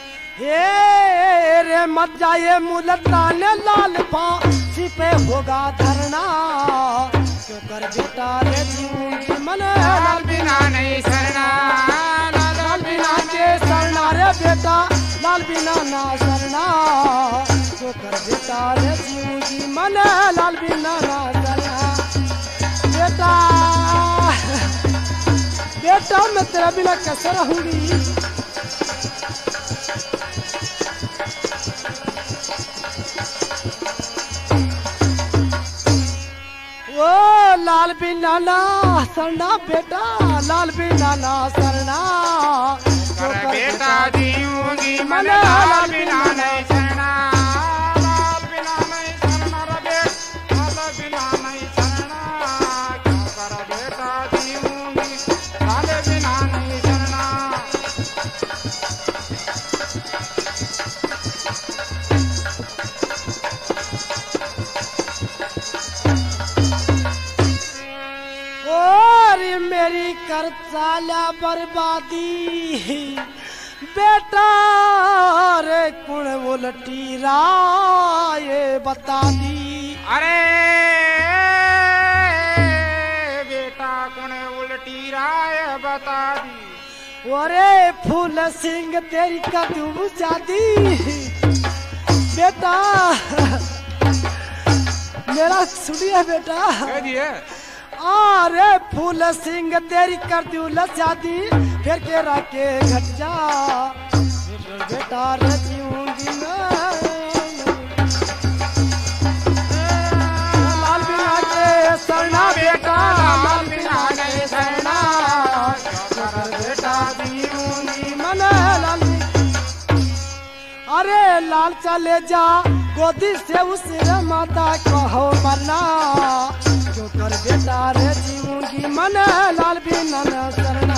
हे रे मत जाए मुल्तान, लाल फांसी पे होगा धरना। क्यों कर बेटा रे जीऊंगी मन, लाल बिना नहीं सरना। लाल बिना के सरना रे बेटा, लाल बिना ना सरना। क्यों कर बेटा रे जीऊंगी मन, लाल बिना ना सरना। बेटा बेटा मैं तेरा बिना कैसे रहूंगी। ओ लाल बिना ना सरना बेटा, लाल बिना ना सरना। कर बेटा जीऊंगी मन, लाल बिना नहीं सरना। लाल बिना नहीं सरना रे बेटा, लाल बिना नहीं सरना। क्यों कर बेटा जीऊंगी, लाल बिना नहीं सरना। और मेरी कर चाला बर्बादी, बेटा रे कुण उलटी राय बता दी। अरे बेटा कुण उल्टी राय बता दी। अरे फूल सिंह तेरी कदू जादी। बेटा मेरा सुनिए बेटा। कह दिए। अरे फूल सिंह तेरी कर दू लचादी फिर के राके घट जा। बेटा रजूंगी लाल बिना के सरना बेटा लाल बिना के सरना बेटा दीऊंगी मन लाल। अरे लाल चले जा गोदी से उस माता कहो मरना जो कर बेटा रे जीऊंगी मन लाल बिना न सरना।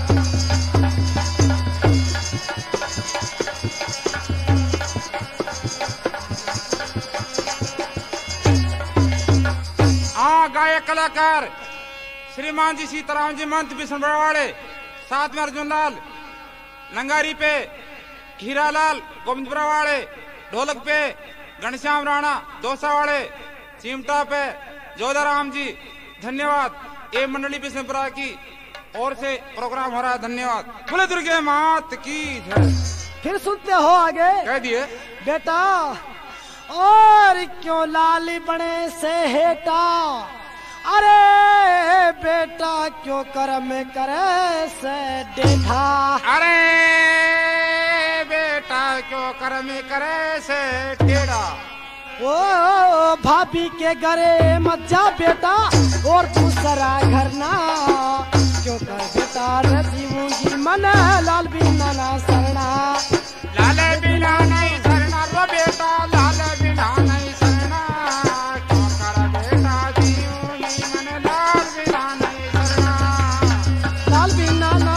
गायक कलाकार श्रीमान जी सीताराम जी मंत बिशन बड़वाड़े, साथ में अर्जुन लाल, लंगारी पे हीरालाल गोविंद बड़वाड़े, ढोलक पे घनश्याम राणा दोसावाड़े, चिमटा पे जोधाराम जी। धन्यवाद। ये मंडली बिशनपुरा की ओर से प्रोग्राम हो रहा है। धन्यवाद। बोले दुर्गे मात की जय। फिर सुनते हो आगे। कह दिए। बेटा और क्यों लाली बने से हेटा। अरे बेटा क्यों कर्म करे से डेठा। अरे बेटा क्यों कर्म करे से टेढ़ा। ओ भाभी के घरे मत जा बेटा और दूसरा घर ना क्यों कर बेटा रजीवूंगी मन लाल बिना ना सरना। लाल बिना नहीं सरना रो बेटा लाल बिना नहीं सरना क्यों कर बेटा जीवूंगी मन लाल बिना नहीं सरना। लाल बिना ना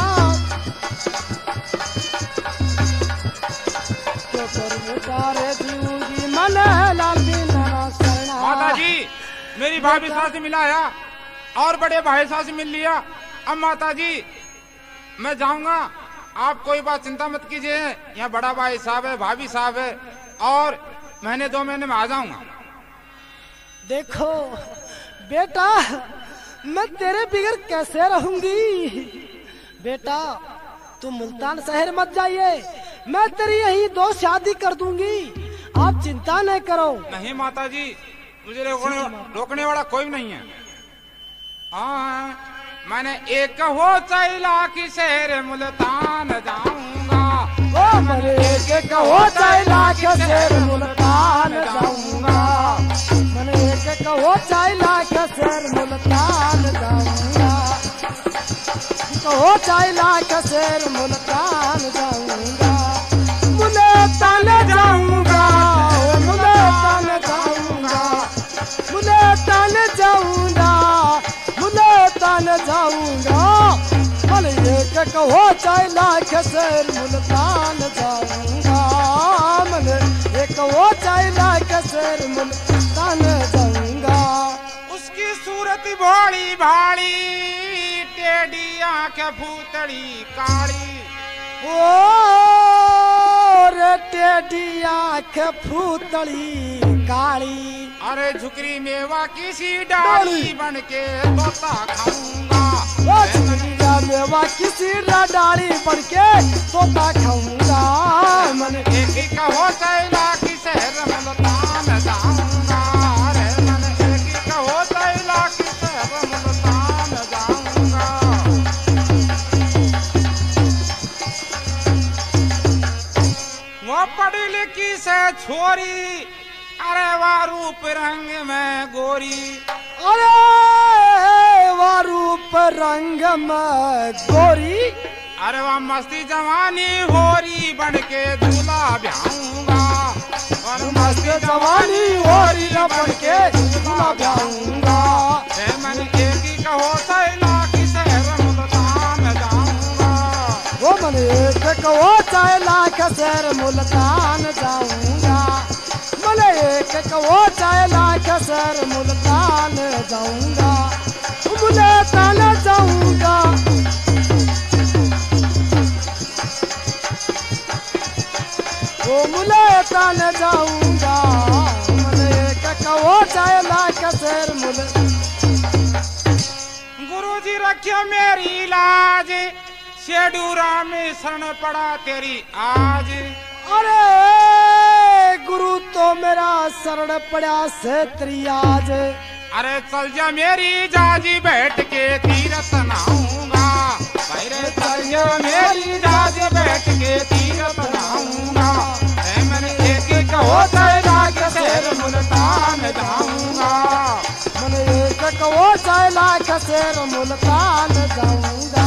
क्यों कर बेटा रजीवूंगी मन लाल बिना ना सरना। माता जी मेरी भाभी साहब से मिलाया और बड़े भाई साहब से मिल लिया। अब माता जी मैं जाऊंगा, आप कोई बात चिंता मत कीजिए। यहाँ बड़ा भाई साहब है, भाभी साहब है और महीने 2 महीने में आ जाऊंगा। देखो बेटा मैं तेरे बिगड़ कैसे रहूंगी। बेटा तुम मुल्तान शहर मत जाइए, मैं तेरी यही 2 शादी कर दूंगी, आप चिंता नहीं करो। नहीं माता जी मुझे रोकने वाला कोई नहीं है। हाँ मैंने एक हो चैला की शहर मुल्तान जाऊंगा। ओ मैंने एक हो चैला के शहर मुल्तान जाऊंगा। मैंने एक हो चैला के शहर मुल्तान जाऊंगा। हो चैला के शहर मुल्तान जाऊंगा। मुल्तान जाऊंगा मुल्तान जाऊंगा मुल्तान जाऊंगा मुल्तान जाऊंगा। भले एक हो चैला के शहर मुल्तान जाऊंगा। मैंने एक हो चैला के शहर मुल्तान जाऊंगा। उसकी सूरत भोली भाली टेढ़ी आंख भूतड़ी काली। ओ रे टेढ़ी आंख फूतड़ी काली। अरे झुकरी मेवा किसी डाली बन के तोता खाऊंगा। ओ झुकरी मेवा किसी डाली बन के तोता खाऊंगा। मैंने एक का हो चैला की शहर मुल्तान जाऊंगा। अरे मैंने एक का हो चैला की शहर मुल्तान जाऊंगा। वो पढ़ी लिखी से छोरी अरे वाह रूप रंग में गोरी। अरे वाह रूप रंग में गोरी। अरे वाह मस्ती जवानी होरी बन के दूल्हा ब्याऊंगा। और मस्ती जवानी होरी बन के दूल्हा ब्याऊंगा। मैंने एक ही कहो चैला की शहर मुल्तान जाऊंगा। वो मैंने एक कहो चैला के शहर मुल्तान जाऊंगा। मैंने एक कहो चैला के शहर मुल्तान जाऊंगा। मुल्तान जाऊंगा। जान जाऊंगा मन एक कहो चाहे लाख शेर मुल। गुरुजी रखियो मेरी लाज, शेडूरा में शरण पड़ा तेरी आज। अरे गुरु तो मेरा शरण पड़ा से तेरी आज। अरे चल जा मेरी जाजी बैठ के तीरथ नहाऊंगा, अरे चल जा मेरी जाजी बैठ के तीरथ नहाऊंगा। मैंने एक कहो चाहे लाख शेर मुल्तान जाऊंगा, मन एक कहो चाहे लाख शेर मुल्तान जाऊंगा।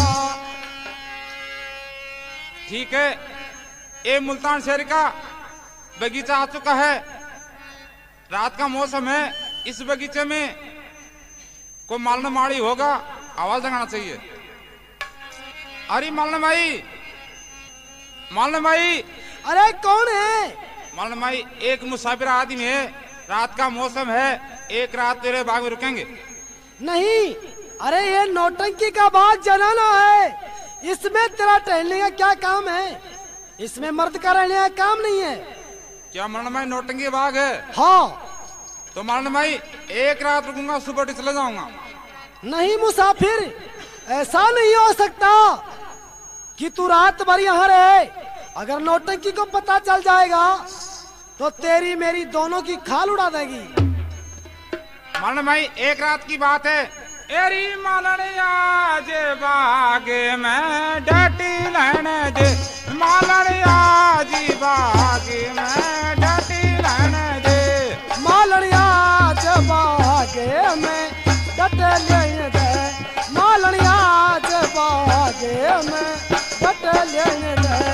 ठीक है, ये मुल्तान शहर का बगीचा आ चुका है। रात का मौसम है, इस बगीचे में कोई मालना माड़ी होगा, आवाज लगाना चाहिए। अरे मालना माई, मालना माई। अरे कौन है? मालना माई एक मुसाफिर आदमी है, रात का मौसम है, एक रात तेरे बाग में रुकेंगे। नहीं, अरे ये नौटंकी का बाग जनाना है, इसमें तेरा टहलने का क्या काम है? इसमें मर्द का रहने का काम नहीं है। क्या मालना माई नौटंकी बाग है? हाँ। तो मालना माई एक रात रुकूंगा, सुबह चले जाऊंगा। नहीं मुसाफिर, ऐसा नहीं हो सकता कि तू रात भर यहाँ रहे। अगर नौटंकी को पता चल जाएगा तो तेरी मेरी दोनों की खाल उड़ा देगी। मालना माई एक रात की बात है। एरी मालन आज बागे में डटी लेने दे, मालन आज बागे में डटी लेने दे, मालन आज बागे में डटे लेने दे, मालन आज बागे में डटे लेने दे।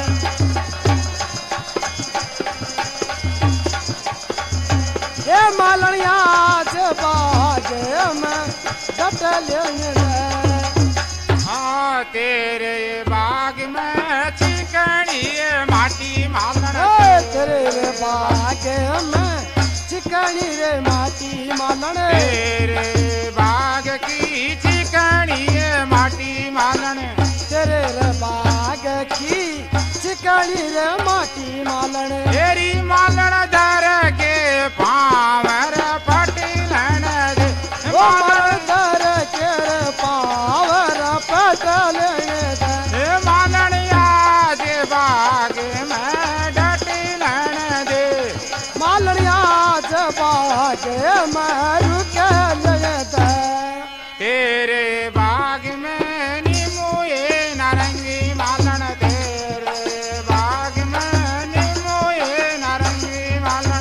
ये मालन आज बागे में डटे लेने दे। हाँ तेरे बाग में चिकनी माटी मालन, तेरे बाग में चिकनी रे माटी मालन, तेरे बाग की चिकनी माटी मालन, तेरे रे बाग की चिकनी रे माटी मालन। तेरी मालन दर के पावर पटी लेने दे, मालन दर के पावर पट लेने दे, मालन आज बाग में डटी लेने दे, मालन आज बाग में रुक लेने दे। तेरे बाग में नींबू ये नारंगी मालन, तेरे बाग में नींबू ये नारंगी मालन।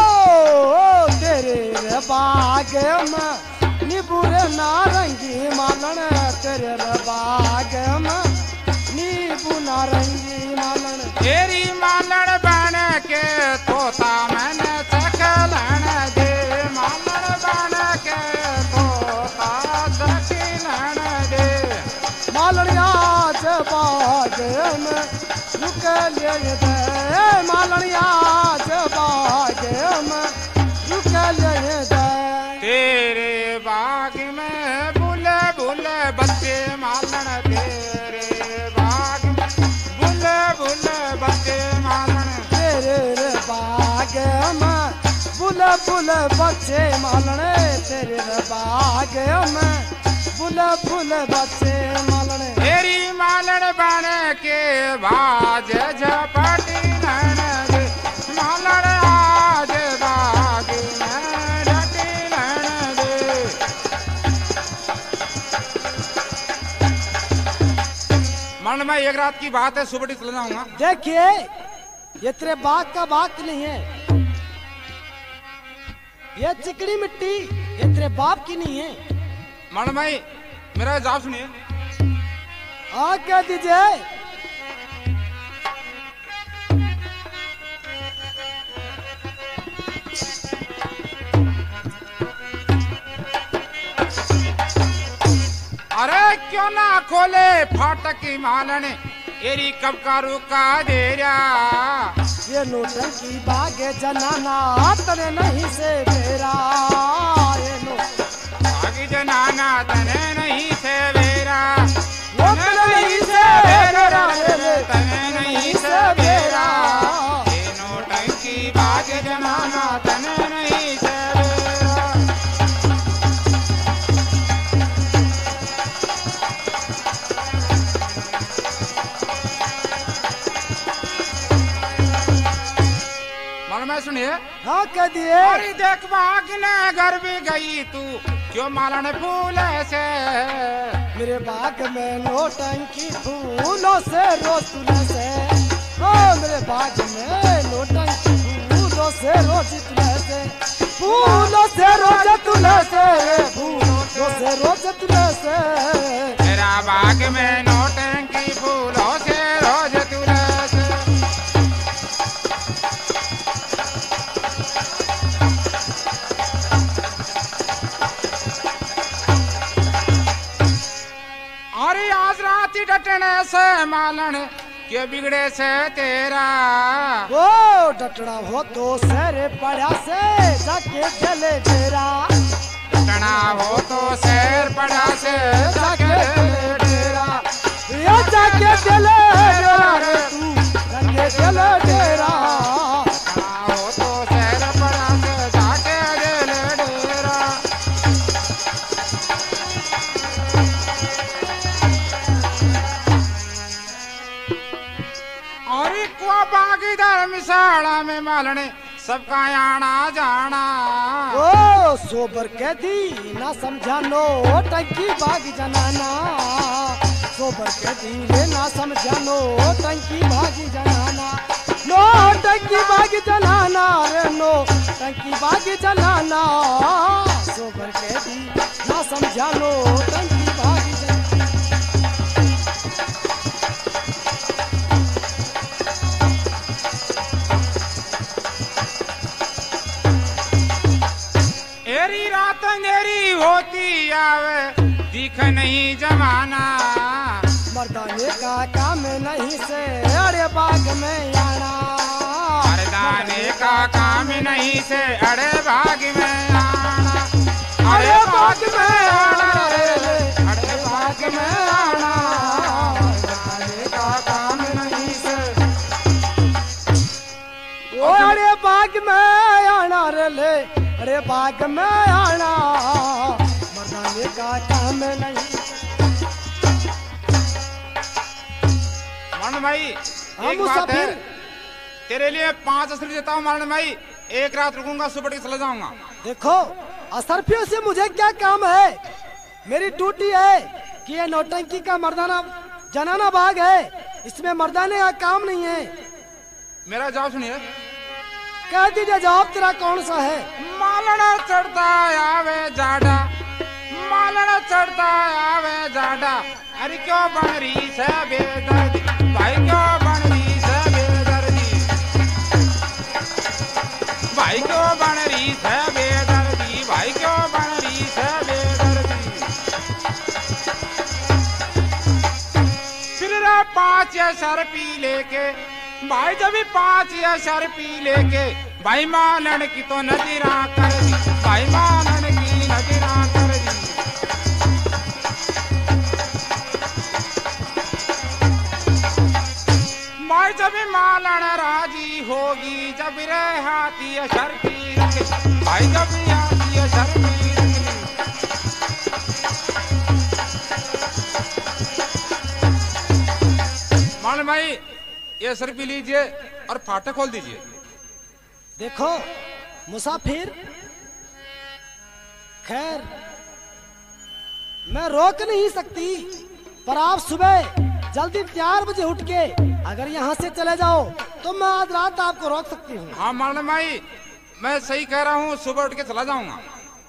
ओ तेरे बाग में नींबू रे नारंगी मालन, तेरे बाग में नींबू नारंगी मालन। तेरी मालन बन के तोता मैंने चख लेने दे, मालन बन के तोता चख लेने दे, मालन आज बाग में रुक लेने दे, मालन आज बाग में रुक लेने दे। तेरे बाग में बुले बुले बच्चे मालन, तेरे बाग में बुले बुले बच्चे मालन, तेरे बाग में बुले बुले बच्चे मालन, तेरे बाग में बुले बुले बच्चे मालन। तेरी मालन बन के बाज झपटी लेने दे, मालन आज बाग में डटी लेने दे। मालन मैं एक रात की बात है, सुबह चले जाऊंगा। देखिए ये तेरे बाग का बाग नहीं है, ये चिकनी मिट्टी ये तेरे बाप की नहीं है। मालन भाई मेरा जवाब सुनिए। आ क्या दीजिए। अरे क्यों ना खोले फाटक की मालन, एरी कब का रुका दे रहा। ये नोटंकी बागे जनाना तने नहीं से बेरा, ये बागी जनाना तने नहीं से बेरा, वो नहीं से बेरा, तने नहीं से बेरा। ये नोटंकी सुनिए। हाँ कह दिए। अरे देख बागने घर भी गई तू क्यों मालन फूल से। मेरे बाग में नौटंकी फूलों से रोज तुले से। ओ मेरे बाग में नौटंकी फूलों से रोज तुले से। फूलों से रोज तुले से। फूलों से रोज तुले से। तेरा बाग में नौटंकी फूलों से रोज तुले से। अरे आज रात डटने से मालन के बिगड़े से तेरा। वो डटना हो तो सरे पड़ा से जाके जले डेरा। डटना हो तो शहर पड़ा से जाके डेरा। ये जाके जले डेरा रे तू जाके जले डेरा। डटना हो तो शहर पड़ा से जाके डेरा। और को बागी धर्मशाला में मालने सबका आना जाना। ओ सोबर के दी ना समझा नो टंकी बाग जनाना। सोबर के दी रे ना समझा नो टंकी बाग जनाना। नो टंकी बाग जनाना रे नो टंकी बाग जनाना। सोबर के दी ना समझा नो टंकी बाग जनाना। एरी रात अंधेरी होती आवे दिख नहीं जमाना। मर्दाने का काम नहीं से अरे बाग में आना। मर्दाने का काम नहीं से अरे बाग में आना। अरे बाग में आना रे अरे बाग में आना। मर्दाने का काम नहीं से। ओ अरे बाग में आना रे ले अरे बाग में आना। मर्दाने का काम नहीं। मरण भाई हम एक बात है, मुसाफिर। तेरे लिए 5 असर देता हूँ मरण भाई। एक रात रुकूंगा सुबह के चला जाऊंगा। देखो असरफियों से मुझे क्या काम है। मेरी ड्यूटी है कि ये नौटंकी का मर्दाना जनाना बाग है। इसमें मर्दाने का काम नहीं है। मेरा जवाब सुनिए। कह दीजिए जवाब तेरा कौन सा है। मालना चढ़ता आवे जाडा। मालना चढ़ता आवे जाडा। अरे क्यों बन रही से बेदर्दी भाई क्यों बन रही से बेदर्दी। भाई क्यों बन रही से बेदर्दी। भाई क्यों बन रही से बेदर्दी। फिर 5 असर पी लेके भाई जब 5 असर पी लेके भाई मालन की तो नजरा कर दी। भाई मालन की नजरा कर दी। भाई जब मालन राजी होगी जब रे हाथी असर पी रंग। भाई जब हाथी असर पी रंग। मान भाई ये असर पी लीजिए और फाटक खोल दीजिए। देखो मुसाफिर खैर मैं रोक नहीं सकती पर आप सुबह जल्दी 4 बजे उठ के अगर यहाँ से चले जाओ तो मैं आज रात आपको रोक सकती हूँ। हाँ मान भाई मैं सही कह रहा हूँ। सुबह उठ के चला जाऊंगा।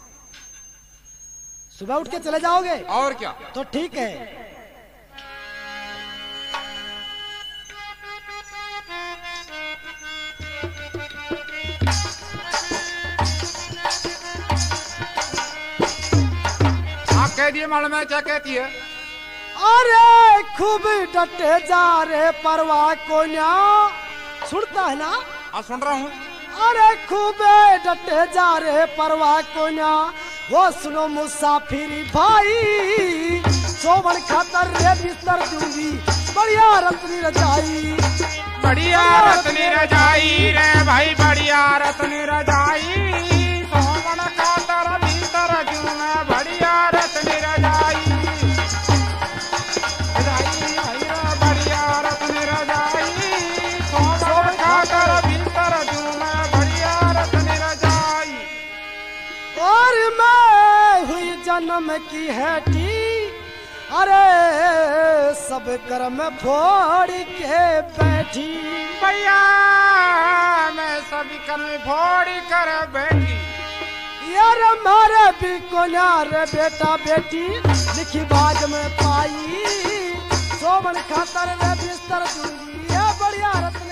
सुबह उठ के चले जाओगे और क्या। तो ठीक है। कह दिए मालूम है क्या कहती है। अरे खूब डटे जा रे परवाह को न्या। सुनता है ना। हाँ सुन रहा हूँ। अरे खूब डटे जा रे परवाह को न्या। वो सुनो मुसाफिरी भाई सोवन खातर रे बिस्तर दूंगी बढ़िया रत्नी रजाई। बढ़िया रत्नी रजाई रे भाई बढ़िया रत्नी रजाई। सोवन खातर भीतर दूंगा बढ़िया रत्नी रजाई। बढ़िया रत्नी रजाई। सोवन खातर भीतर दूंगा बढ़िया यार मैं हुई जन्म की हैटी, अरे सब कर्म फोड़ के बैठी। भैया मैं सभी कर्म फोड़ कर बैठी। यार मारे भी कोन्यार बेटा बेटी, लिखी बाज में पाई, सोवन खातर रे बिस्तर दूंगी, ये बढ़िया रत्न